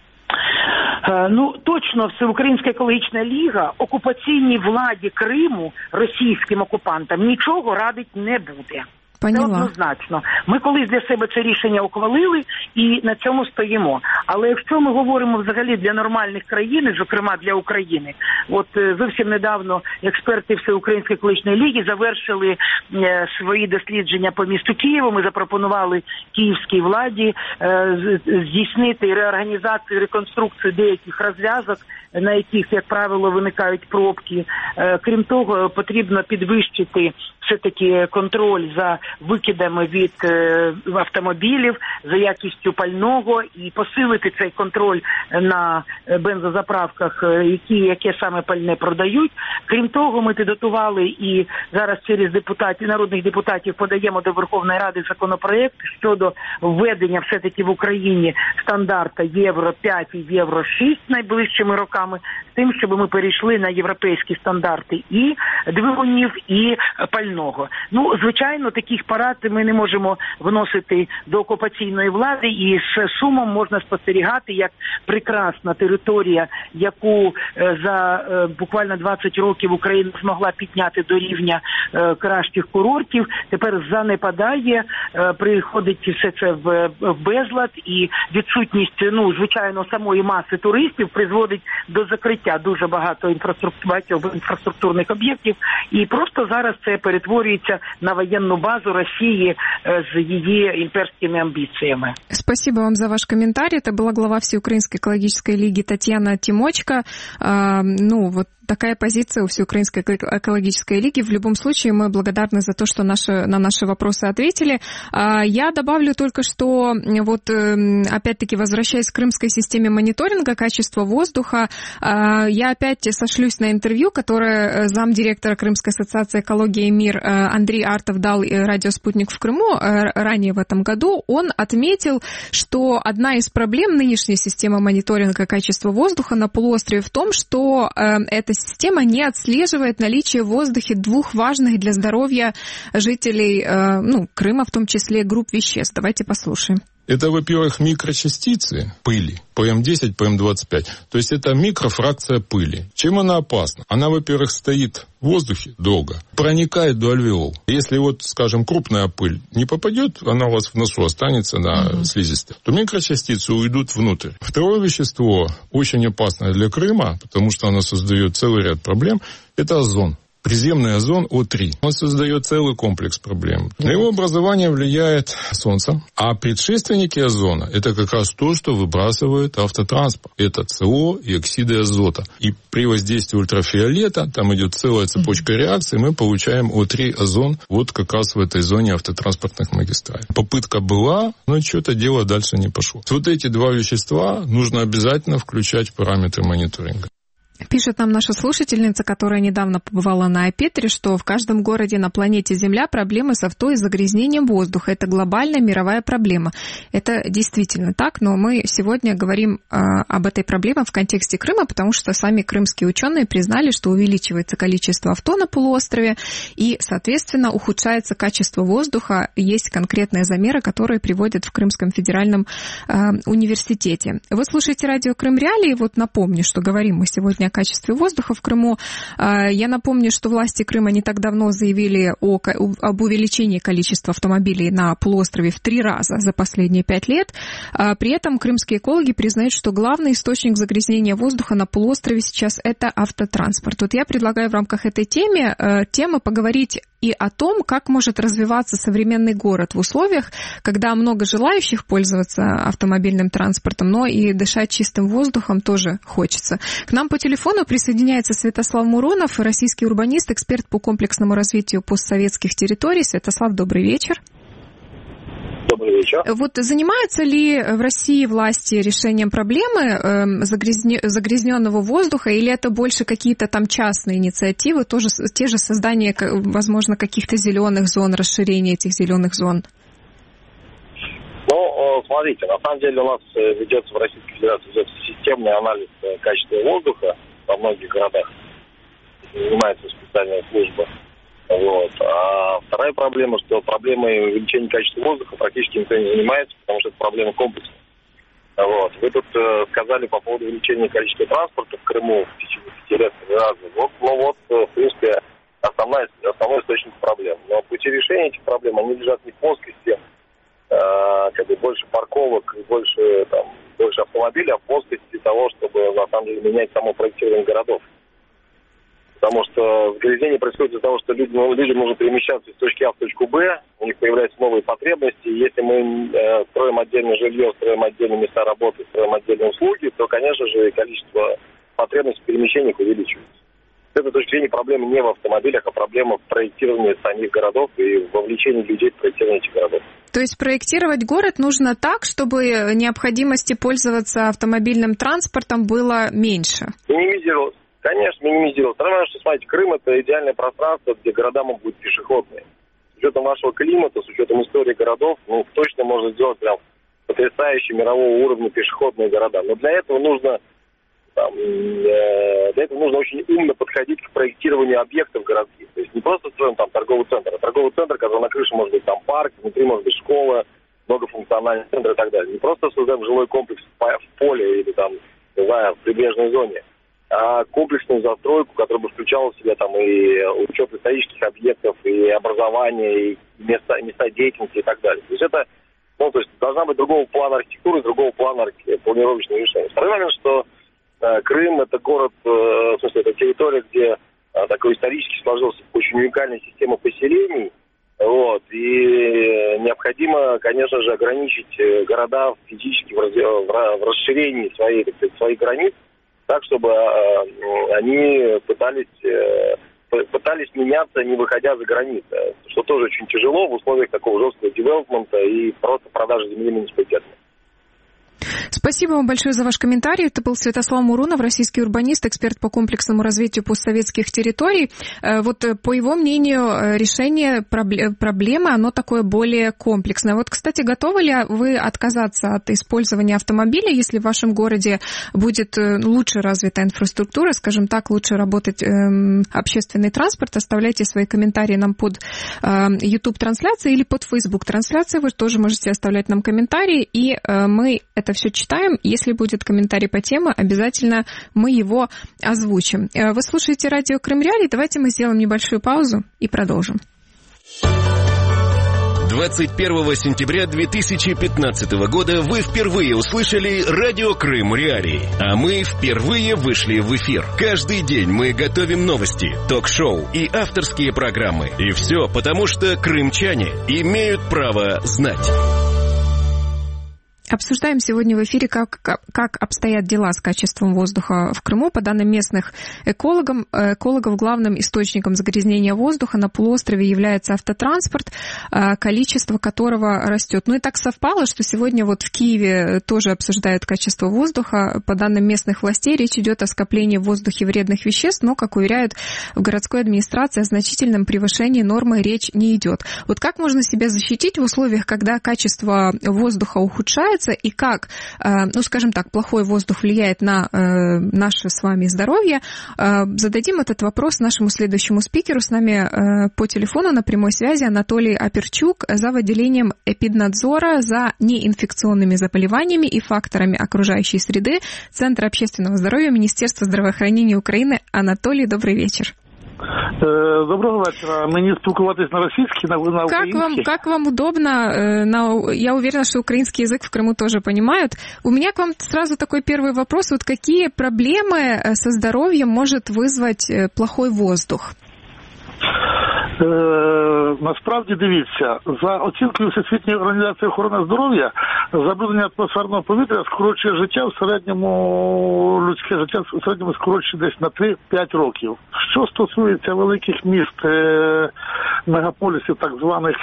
Точно Всеукраїнська екологічна ліга окупаційній владі Криму, російським окупантам, нічого радить не буде. Це однозначно. Ми колись для себе це рішення ухвалили і на цьому стоїмо. Але якщо ми говоримо взагалі для нормальних країн, зокрема для України, зовсім недавно експерти Всеукраїнської екологічної ліги завершили свої дослідження по місту Києву. Ми запропонували київській владі здійснити реорганізацію, реконструкцію деяких розв'язок, на яких, як правило, виникають пробки. Крім того, потрібно підвищити все-таки контроль за викидами від автомобілів, за якістю пального і посилити цей контроль на бензозаправках, яке саме пальне продають. Крім того, ми підготували і зараз через народних депутатів подаємо до Верховної Ради законопроект щодо введення все-таки в Україні стандарта Євро-5 і Євро-6 найближчими роками, з тим, щоб ми перейшли на європейські стандарти і двигунів, і пального. Звичайно, таких парад ми не можемо вносити до окупаційної влади, і з сумом можна спостерігати, як прекрасна територія, яку за буквально 20 років Україна змогла підняти до рівня кращих курортів, тепер занепадає, приходить все це в безлад, і відсутність, звичайно, самої маси туристів призводить до закриття дуже багато інфраструктурних об'єктів, і просто зараз це перетворюється на воєнну базу базу Росії з її імперськими амбіціями. Спасибо вам за ваш комментарий. Это была глава Всеукраинской экологической лиги Татьяна Тимочко. Вот такая позиция у Всеукраинской экологической лиги. В любом случае, мы благодарны за то, что на наши вопросы ответили. Я добавлю только, что вот опять-таки, возвращаясь к крымской системе мониторинга качества воздуха, я опять сошлюсь на интервью, которое замдиректора Крымской ассоциации «Экология и мир» Андрей Артов дал радио «Спутник» в Крыму ранее в этом году. Он отметил, что одна из проблем нынешней системы мониторинга качества воздуха на полуострове в том, что эта система не отслеживает наличие в воздухе двух важных для здоровья жителей Крыма, в том числе групп веществ. Давайте послушаем. Это, во-первых, микрочастицы пыли, ПМ10, ПМ25. То есть это микрофракция пыли. Чем она опасна? Она, во-первых, стоит в воздухе долго, проникает до альвеол. Если скажем, крупная пыль не попадет, она у вас в носу останется на слизистой, то микрочастицы уйдут внутрь. Второе вещество, очень опасное для Крыма, потому что оно создает целый ряд проблем, это озон. Приземный озон О3. Он создает целый комплекс проблем. На его образование влияет Солнце. А предшественники озона – это как раз то, что выбрасывает автотранспорт. Это СО и оксиды азота. И при воздействии ультрафиолета, там идет целая цепочка реакций, мы получаем О3 озон вот как раз в этой зоне автотранспортных магистралей. Попытка была, но что-то дело дальше не пошло. Вот эти два вещества нужно обязательно включать в параметры мониторинга. Пишет нам наша слушательница, которая недавно побывала на Айпетре, что в каждом городе на планете Земля проблемы с авто и загрязнением воздуха. Это глобальная мировая проблема. Это действительно так, но мы сегодня говорим об этой проблеме в контексте Крыма, потому что сами крымские ученые признали, что увеличивается количество авто на полуострове и, соответственно, ухудшается качество воздуха. Есть конкретные замеры, которые приводят в Крымском федеральном университете. Вы слушаете радио Крым Реалии. Вот напомню, что говорим мы сегодня о качестве воздуха в Крыму. Я напомню, что власти Крыма не так давно заявили об увеличении количества автомобилей на полуострове в 3 раза за последние 5 лет. При этом крымские экологи признают, что главный источник загрязнения воздуха на полуострове сейчас это автотранспорт. Вот я предлагаю в рамках этой темы поговорить и о том, как может развиваться современный город в условиях, когда много желающих пользоваться автомобильным транспортом, но и дышать чистым воздухом тоже хочется. К нам по телефону присоединяется Святослав Муронов, российский урбанист, эксперт по комплексному развитию постсоветских территорий. Святослав, добрый вечер. Добрый вечер. Вот занимаются ли в России власти решением проблемы загрязненного воздуха, или это больше какие-то там частные инициативы, тоже те же создания, возможно, каких-то зеленых зон, расширение этих зеленых зон? Ну, смотрите, на самом деле у нас ведется в Российской Федерации системный анализ качества воздуха во многих городах. Занимается специальная служба. Вот. А вторая проблема, что проблемой увеличения качества воздуха практически никто не занимается, потому что это проблема комплексная. Вот. Вы тут сказали по поводу увеличения количества транспорта в Крыму в течение 5 лет в разы. В принципе, основной источник проблем. Но пути решения этих проблем, они лежат не в плоскости, больше парковок, больше автомобилей, а в плоскости того, чтобы на самом деле менять само проектирование городов. Потому что загрязнение происходит из-за того, что людям нужно перемещаться из точки А в точку Б, у них появляются новые потребности. Если мы строим отдельное жилье, строим отдельные места работы, строим отдельные услуги, то, конечно же, количество потребностей в перемещениях увеличивается. С этой точки зрения проблема не в автомобилях, а проблема в проектировании самих городов и вовлечении людей в проектирование этих городов. То есть проектировать город нужно так, чтобы необходимости пользоваться автомобильным транспортом было меньше? Минимизировалось. Конечно, минимизировалось. Потому что, смотрите, Крым – это идеальное пространство, где города могут быть пешеходные. С учетом нашего климата, с учетом истории городов, точно можно сделать прям потрясающие мирового уровня пешеходные города. Но для этого нужно очень умно подходить к проектированию объектов городских. То есть не просто строим там торговый центр, а торговый центр, который на крыше может быть там парк, внутри может быть школа, многофункциональный центр и так далее. Не просто создаем жилой комплекс в поле или там, не знаю, в прибрежной зоне, а комплексную застройку, которая бы включала в себя там и учет исторических объектов, и образование, и места деятельности и так далее. То есть это, должна быть другого плана архитектуры, другого плана планировочного решения. Второй момент, что Крым это город, в смысле, это территория, где такой исторически сложилась очень уникальная система поселений, Вот. И необходимо, конечно же, ограничить города физически в расширении своих границ, так, чтобы они пытались меняться, не выходя за границы, что тоже очень тяжело в условиях такого жесткого девелопмента и просто продажи земли муниципалитетами. Спасибо вам большое за ваш комментарий. Это был Святослав Мурунов, российский урбанист, эксперт по комплексному развитию постсоветских территорий. Вот по его мнению, решение проблемы, оно такое более комплексное. Вот, кстати, готовы ли вы отказаться от использования автомобиля, если в вашем городе будет лучше развита инфраструктура, скажем так, лучше работать общественный транспорт? Оставляйте свои комментарии нам под YouTube-трансляцией или под Facebook-трансляцией. Вы тоже можете оставлять нам комментарии, и мы это все читаем. Если будет комментарий по теме, обязательно мы его озвучим. Вы слушаете радио Крым Реалии. Давайте мы сделаем небольшую паузу и продолжим. 21 сентября 2015 года вы впервые услышали радио Крым Реалии, а мы впервые вышли в эфир. Каждый день мы готовим новости, ток-шоу и авторские программы. И все потому, что крымчане имеют право знать. Обсуждаем сегодня в эфире, как обстоят дела с качеством воздуха в Крыму. По данным местных экологов, главным источником загрязнения воздуха на полуострове является автотранспорт, количество которого растет. Ну и так совпало, что сегодня вот в Киеве тоже обсуждают качество воздуха. По данным местных властей, речь идет о скоплении в воздухе вредных веществ, но, как уверяют в городской администрации, о значительном превышении нормы речь не идет. Вот как можно себя защитить в условиях, когда качество воздуха ухудшается, и как, ну, скажем так, плохой воздух влияет на наше с вами здоровье? Зададим этот вопрос нашему следующему спикеру. С нами по телефону на прямой связи Анатолий Аперчук, зав. Отделением эпиднадзора за неинфекционными заболеваниями и факторами окружающей среды Центра общественного здоровья Министерства здравоохранения Украины. Анатолий, добрый вечер. Доброго вечора. Мені спілкуватись на російській, на українській. Как вам удобно? Я уверена, что украинский язык в Крыму тоже понимают. У меня к вам сразу такой первый вопрос. Вот какие проблемы со здоровьем может вызвать плохой воздух? Насправді, дивіться, за оцінкою Всесвітньої організації охорони здоров'я, забруднення атмосферного повітря скорочує життя в середньому, людське життя в середньому скорочує десь на 3-5 років. Що стосується великих міст, мегаполісів так званих,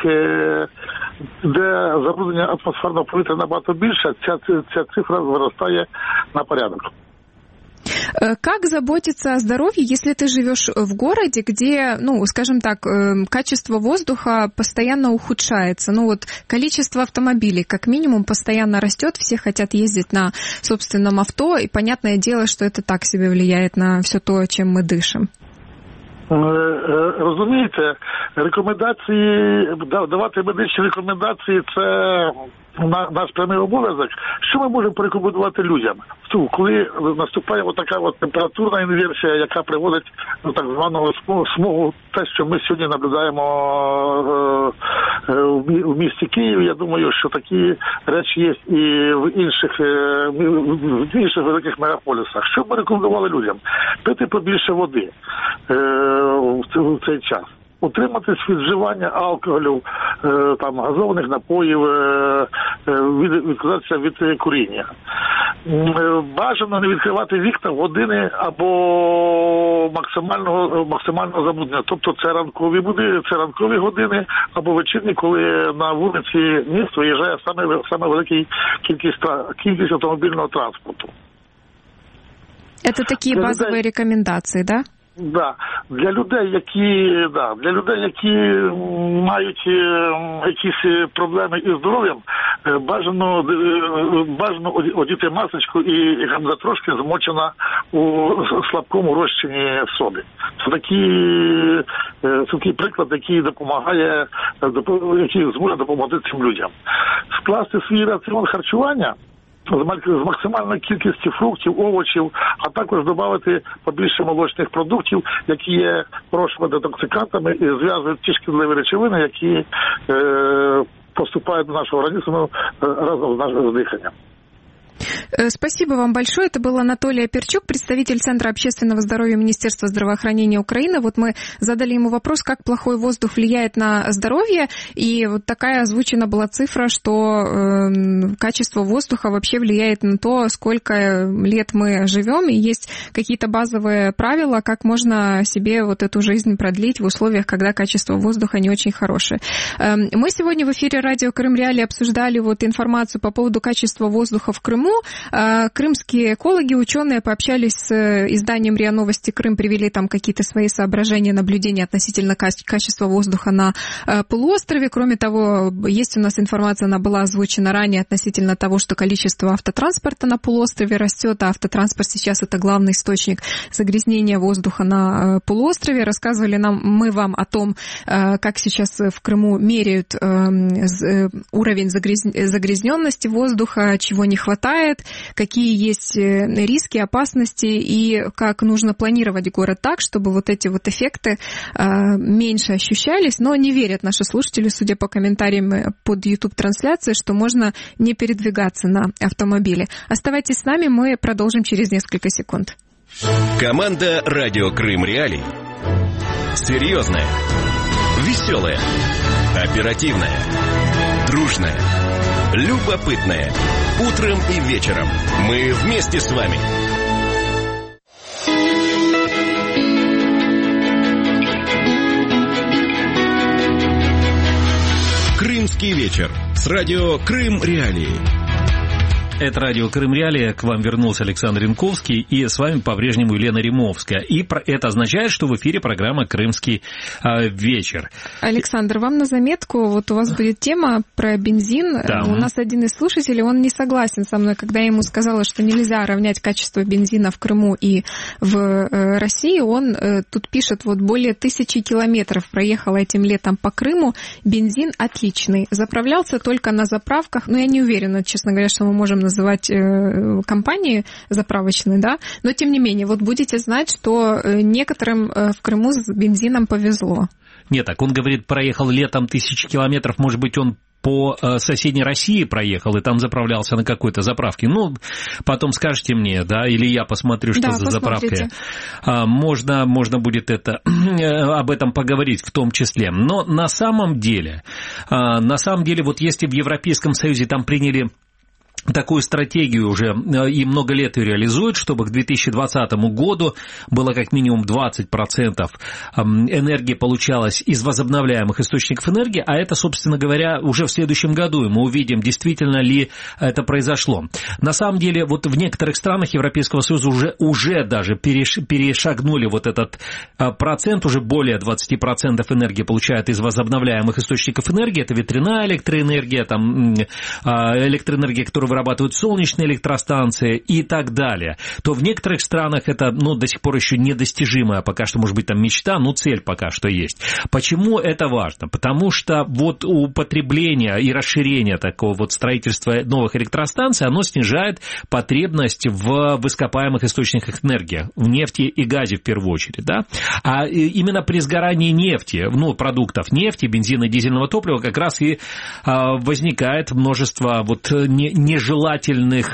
де забруднення атмосферного повітря набагато більше, ця цифра виростає на порядок. Как заботиться о здоровье, если ты живешь в городе, где, ну, скажем так, качество воздуха постоянно ухудшается? Ну, вот количество автомобилей, как минимум, постоянно растет, все хотят ездить на собственном авто, и понятное дело, что это так себе влияет на все то, чем мы дышим. Розумієте, рекомендації, давати медичні рекомендації – це наш прямий обов'язок. Що ми можемо порекомендувати людям? Коли наступає така температурна інверсія, яка приводить до так званого смогу, те, що ми сьогодні наблюдаємо в місті Києві, я думаю, що такі речі є і в інших великих мегаполісах. Що б ми рекомендували людям? Пити побільше води в цей час. Утриматись від вживання алкоголю, там, газованих напоїв, відказатися від куріння. Бажано не відкривати вікна в години або максимального забруднення. Тобто це ранкові години або вечірні, коли на вулиці міст виїжджає саме велика кількість автомобільного транспорту. Это такие базовые рекомендации, да? Да, для людей, які мають якісь проблеми із здоров'ям, бажано одіти масочку і гамза трошки змочена у слабкому розчині соди. Це такий приклад, який допомагає, який зможе допомогти цим людям. Скласти свій раціон харчування з максимальною кількістю фруктів, овочів, а також додати побільше молочних продуктів, які є хорошими детоксикантами і зв'язують ті шкідливі речовини, які поступають до нашого організму разом з нашим диханням. Спасибо вам большое. Это был Анатолий Аперчук, представитель Центра общественного здоровья Министерства здравоохранения Украины. Вот мы задали ему вопрос, как плохой воздух влияет на здоровье, и вот такая озвучена была цифра, что качество воздуха вообще влияет на то, сколько лет мы живем, и есть какие-то базовые правила, как можно себе вот эту жизнь продлить в условиях, когда качество воздуха не очень хорошее. Мы сегодня в эфире радио Крым Реалии обсуждали вот информацию по поводу качества воздуха в Крыму. Крымские экологи, ученые пообщались с изданием РИА Новости Крым, привели там какие-то свои соображения, наблюдения относительно качества воздуха на полуострове. Кроме того, есть у нас информация, она была озвучена ранее относительно того, что количество автотранспорта на полуострове растет, а автотранспорт сейчас это главный источник загрязнения воздуха на полуострове. Рассказывали мы вам о том, как сейчас в Крыму меряют уровень загрязненности воздуха, чего не хватает, какие есть риски, опасности и как нужно планировать город так, чтобы вот эти вот эффекты меньше ощущались, но не верят наши слушатели, судя по комментариям под YouTube-трансляцией, что можно не передвигаться на автомобиле. Оставайтесь с нами, мы продолжим через несколько секунд. Команда «Радио Крым Реалии». Серьезная, веселая, оперативная, дружная, любопытная. Утром и вечером мы вместе с вами. Крымский вечер с радио Крым Реалии. Это радио Крым Реалии, к вам вернулся Александр Янковский, и с вами по-прежнему Елена Римовская. И это означает, что в эфире программа «Крымский вечер». Александр, вам на заметку, вот у вас будет тема про бензин. Да. У нас один из слушателей, он не согласен со мной, когда я ему сказала, что нельзя равнять качество бензина в Крыму и в России. Он тут пишет, вот более 1000 километров проехал этим летом по Крыму, бензин отличный. Заправлялся только на заправках, но я не уверена, честно говоря, что мы можем называть компании заправочные, да, но тем не менее, вот будете знать, что некоторым в Крыму с бензином повезло. Нет, так он говорит, проехал летом 1000 километров, может быть, он по соседней России проехал и там заправлялся на какой-то заправке. Ну, потом скажете мне, да, или я посмотрю, что за заправка. Можно будет об этом поговорить в том числе. Но на самом деле, вот если в Европейском Союзе там приняли такую стратегию уже и много лет ее реализуют, чтобы к 2020 году было как минимум 20% энергии получалось из возобновляемых источников энергии, а это, собственно говоря, уже в следующем году, и мы увидим, действительно ли это произошло. На самом деле, вот в некоторых странах Европейского Союза уже даже перешагнули вот этот процент, уже более 20% энергии получают из возобновляемых источников энергии, это ветряная электроэнергия, там электроэнергия, которую вырабатывают солнечные электростанции и так далее, то в некоторых странах это, до сих пор еще недостижимая пока что, может быть, там мечта, но цель пока что есть. Почему это важно? Потому что вот употребление и расширение такого вот строительства новых электростанций, оно снижает потребность в высокопаемых источниках энергии, в нефти и газе в первую очередь, да? А именно при сгорании нефти, продуктов нефти, бензина и дизельного топлива как раз и возникает множество вот нежелательных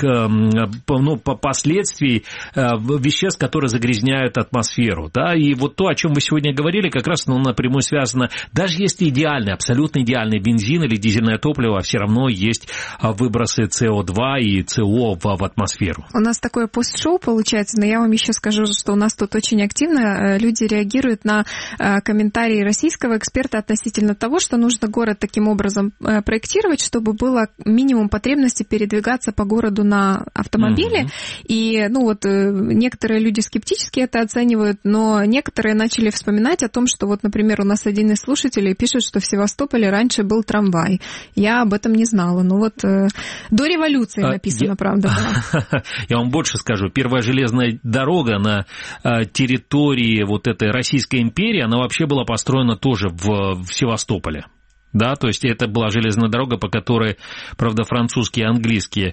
последствий веществ, которые загрязняют атмосферу. Да? И вот то, о чем вы сегодня говорили, как раз напрямую связано. Даже если идеальный, абсолютно идеальный бензин или дизельное топливо, все равно есть выбросы СО2 и СО в атмосферу. У нас такое пост-шоу получается, но я вам еще скажу, что у нас тут очень активно люди реагируют на комментарии российского эксперта относительно того, что нужно город таким образом проектировать, чтобы было минимум потребности передвигаться по городу на автомобиле. И, некоторые люди скептически это оценивают, но некоторые начали вспоминать о том, что вот, например, у нас один из слушателей пишет, что в Севастополе раньше был трамвай. Я об этом не знала. До революции написано, правда. Да. Я вам больше скажу. Первая железная дорога на территории вот этой Российской империи, она вообще была построена тоже в Севастополе. Да, то есть это была железная дорога, по которой, правда, французские и английские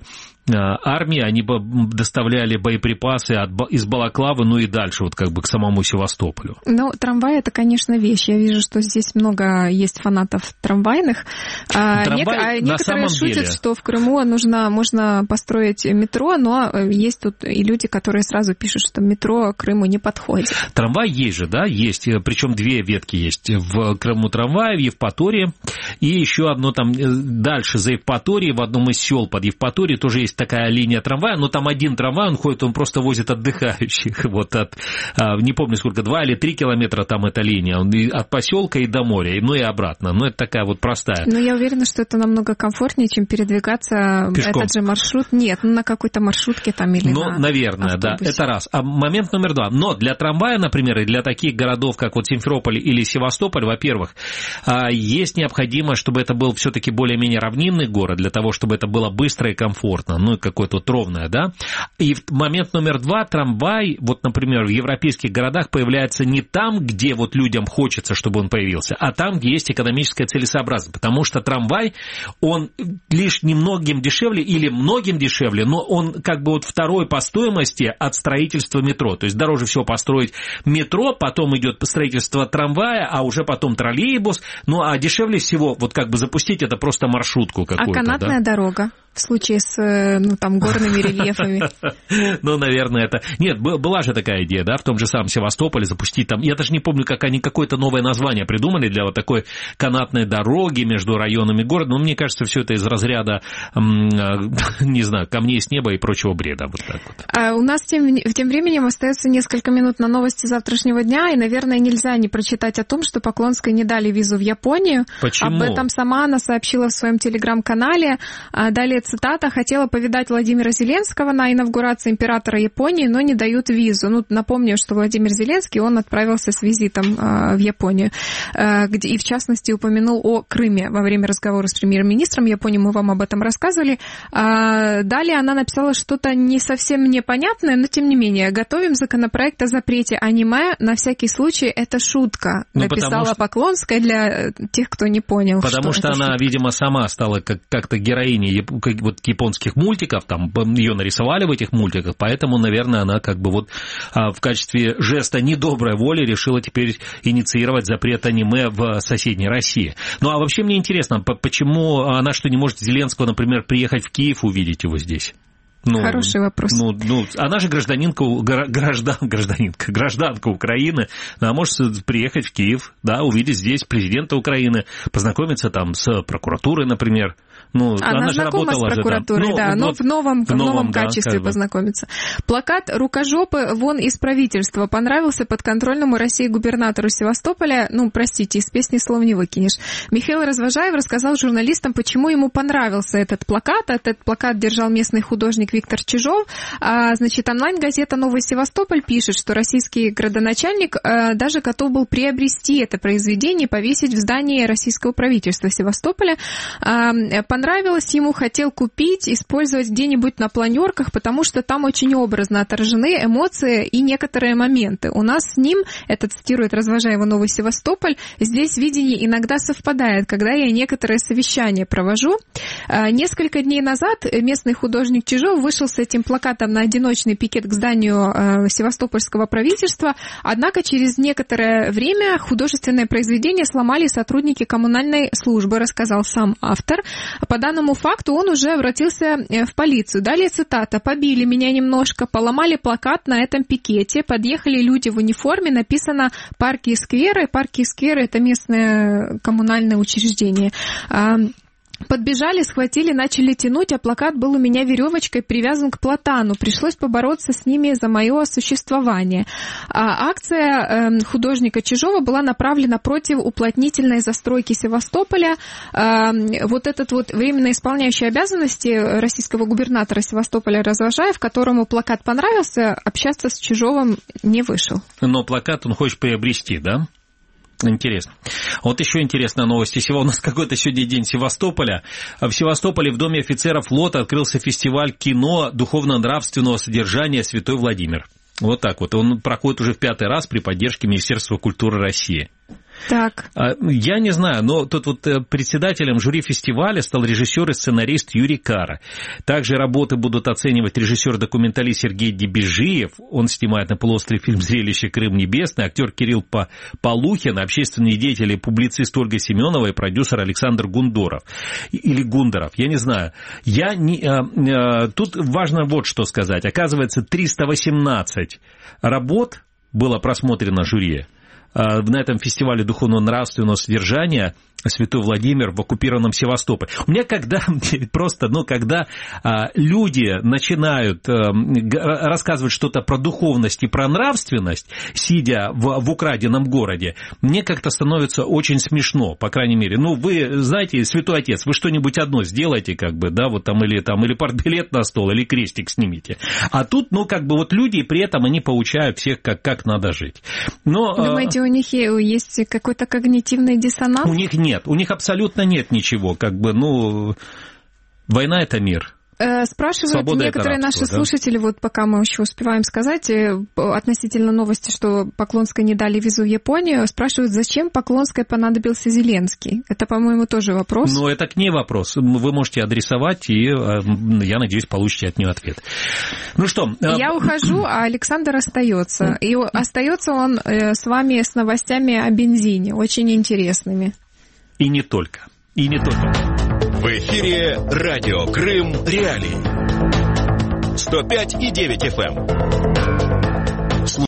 армии, они доставляли боеприпасы из Балаклавы, ну и дальше, вот как бы к самому Севастополю. Ну, трамвай — это, конечно, вещь. Я вижу, что здесь много есть фанатов трамвайных. Некоторые шутят, что в Крыму можно построить метро, но есть тут и люди, которые сразу пишут, что метро Крыму не подходит. Трамвай есть же, да, есть, причем две ветки есть. В Крыму трамвай, в Евпатории, и еще одно там дальше за Евпаторией, в одном из сел под Евпаторией тоже есть такая линия трамвая, но там один трамвай, он ходит, он просто возит отдыхающих. Вот не помню сколько, 2 или 3 километра там эта линия, от поселка и до моря, ну и обратно. Но это такая вот простая. Но я уверена, что это намного комфортнее, чем передвигаться пешком. Этот же маршрут. Нет, на какой-то маршрутке там или на наверное, автобусе. Да, это раз. А момент номер 2. Но для трамвая, например, и для таких городов, как вот Симферополь или Севастополь, во-первых, есть необходимость, чтобы это был все-таки более-менее равнинный город, для того, чтобы это было быстро и комфортно, ну и какое-то вот ровное, да. И момент номер 2, трамвай, вот, например, в европейских городах появляется не там, где вот людям хочется, чтобы он появился, а там, где есть экономическая целесообразность, потому что трамвай, он лишь немногим дешевле или многим дешевле, но он как бы вот второй по стоимости от строительства метро, то есть дороже всего построить метро, потом идет строительство трамвая, а уже потом троллейбус, ну а дешевле всего вот как бы запустить это просто маршрутку какую-то. А канатная дорога? В случае с, горными рельефами. Ну, наверное, это... Нет, была же такая идея, да, в том же самом Севастополе запустить там... Я даже не помню, как они какое-то новое название придумали для вот такой канатной дороги между районами города, но мне кажется, все это из разряда, не знаю, камней с неба и прочего бреда. Вот так вот. А у нас тем временем остается несколько минут на новости завтрашнего дня, и, наверное, нельзя не прочитать о том, что Поклонской не дали визу в Японию. Почему? Об этом сама она сообщила в своем телеграм-канале. Далее цитата: «Хотела повидать Владимира Зеленского на инавгурации императора Японии, но не дают визу». Ну, напомню, что Владимир Зеленский, он отправился с визитом в Японию, где и, в частности, упомянул о Крыме во время разговора с премьер-министром Японии. Мы вам об этом рассказывали. Далее она написала что-то не совсем непонятное, но, тем не менее, «Готовим законопроект о запрете аниме. На всякий случай, это шутка», написала Поклонская для тех, кто не понял. Потому что она, видимо, сама стала как-то героиней вот японских мультиков, там ее нарисовали в этих мультиках, поэтому, наверное, она как бы вот в качестве жеста недоброй воли решила теперь инициировать запрет аниме в соседней России. Ну, а вообще мне интересно, почему она что, не может Зеленского, например, приехать в Киев, увидеть его здесь? Хороший вопрос. Она же гражданка Украины, она может приехать в Киев, да, увидеть здесь президента Украины, познакомиться там с прокуратурой, например. Она же знакома с прокуратурой, но в новом качестве познакомиться. Плакат «Рукожопы вон из правительства» понравился подконтрольному России губернатору Севастополя. Простите, из песни слов не выкинешь. Михаил Развожаев рассказал журналистам, почему ему понравился этот плакат. Этот плакат держал местный художник Виктор Чижов. Онлайн-газета «Новый Севастополь» пишет, что российский градоначальник даже готов был приобрести это произведение и повесить в здании российского правительства Севастополя. Понравилось ему, хотел купить, использовать где-нибудь на планерках, потому что там очень образно отражены эмоции и некоторые моменты. У нас с ним, это цитирует Развожаева «Новый Севастополь», здесь видение иногда совпадает, когда я некоторые совещания провожу. Несколько дней назад местный художник Чижов вышел с этим плакатом на одиночный пикет к зданию севастопольского правительства, однако через некоторое время художественное произведение сломали сотрудники коммунальной службы, рассказал сам автор. По данному факту он уже обратился в полицию. Далее цитата: «Побили меня немножко, поломали плакат на этом пикете, подъехали люди в униформе, написано «Парки и скверы». Парки и скверы — это местное коммунальное учреждение». Подбежали, схватили, начали тянуть, а плакат был у меня веревочкой привязан к платану. Пришлось побороться с ними за мое существование. Акция художника Чижова была направлена против уплотнительной застройки Севастополя. Вот этот вот временно исполняющий обязанности российского губернатора Севастополя Развожаев, которому плакат понравился, общаться с Чижовым не вышел. Но плакат он хочет приобрести, да? Интересно. Вот еще интересная новость. Если у нас какой-то сегодня день Севастополя. В Севастополе в Доме офицеров флота открылся фестиваль кино духовно-нравственного содержания «Святой Владимир». Вот так вот. Он проходит уже в 5-й раз при поддержке Министерства культуры России. Так. Я не знаю, но тут вот председателем жюри фестиваля стал режиссер и сценарист Юрий Кара. Также работы будут оценивать режиссер-документалист Сергей Дебежиев. Он снимает на полуострове фильм «Зрелище. Крым небесный», актер Кирилл Полухин, общественный деятель и публицист Ольга Семенова и продюсер Александр Гундоров. Или Гундоров, я не знаю. Тут важно вот что сказать. Оказывается, 318 работ было просмотрено жюри на этом фестивале духовно-нравственного содержания «Святой Владимир» в оккупированном Севастополе. У меня когда люди начинают рассказывать что-то про духовность и про нравственность, сидя в украденном городе, мне как-то становится очень смешно, по крайней мере. Ну, вы знаете, Святой Отец, вы что-нибудь одно сделайте, или партбилет на стол, или крестик снимите. А тут, вот люди, при этом они поучают всех, как надо жить. Но, думаете, у них есть какой-то когнитивный диссонанс? У них нет. У них абсолютно нет ничего. Война – это мир. Спрашивают Свобода некоторые наши слушатели, вот пока мы еще успеваем сказать, относительно новости, что Поклонской не дали визу в Японию, спрашивают, зачем Поклонской понадобился Зеленский? Это, по-моему, тоже вопрос. Ну, это к ней вопрос. Вы можете адресовать, и я надеюсь, получите от нее ответ. Ну что? Я ухожу, а Александр остается. И остается он с вами с новостями о бензине, очень интересными. И не только. В эфире радио Крым Реалии. 105,9 FM.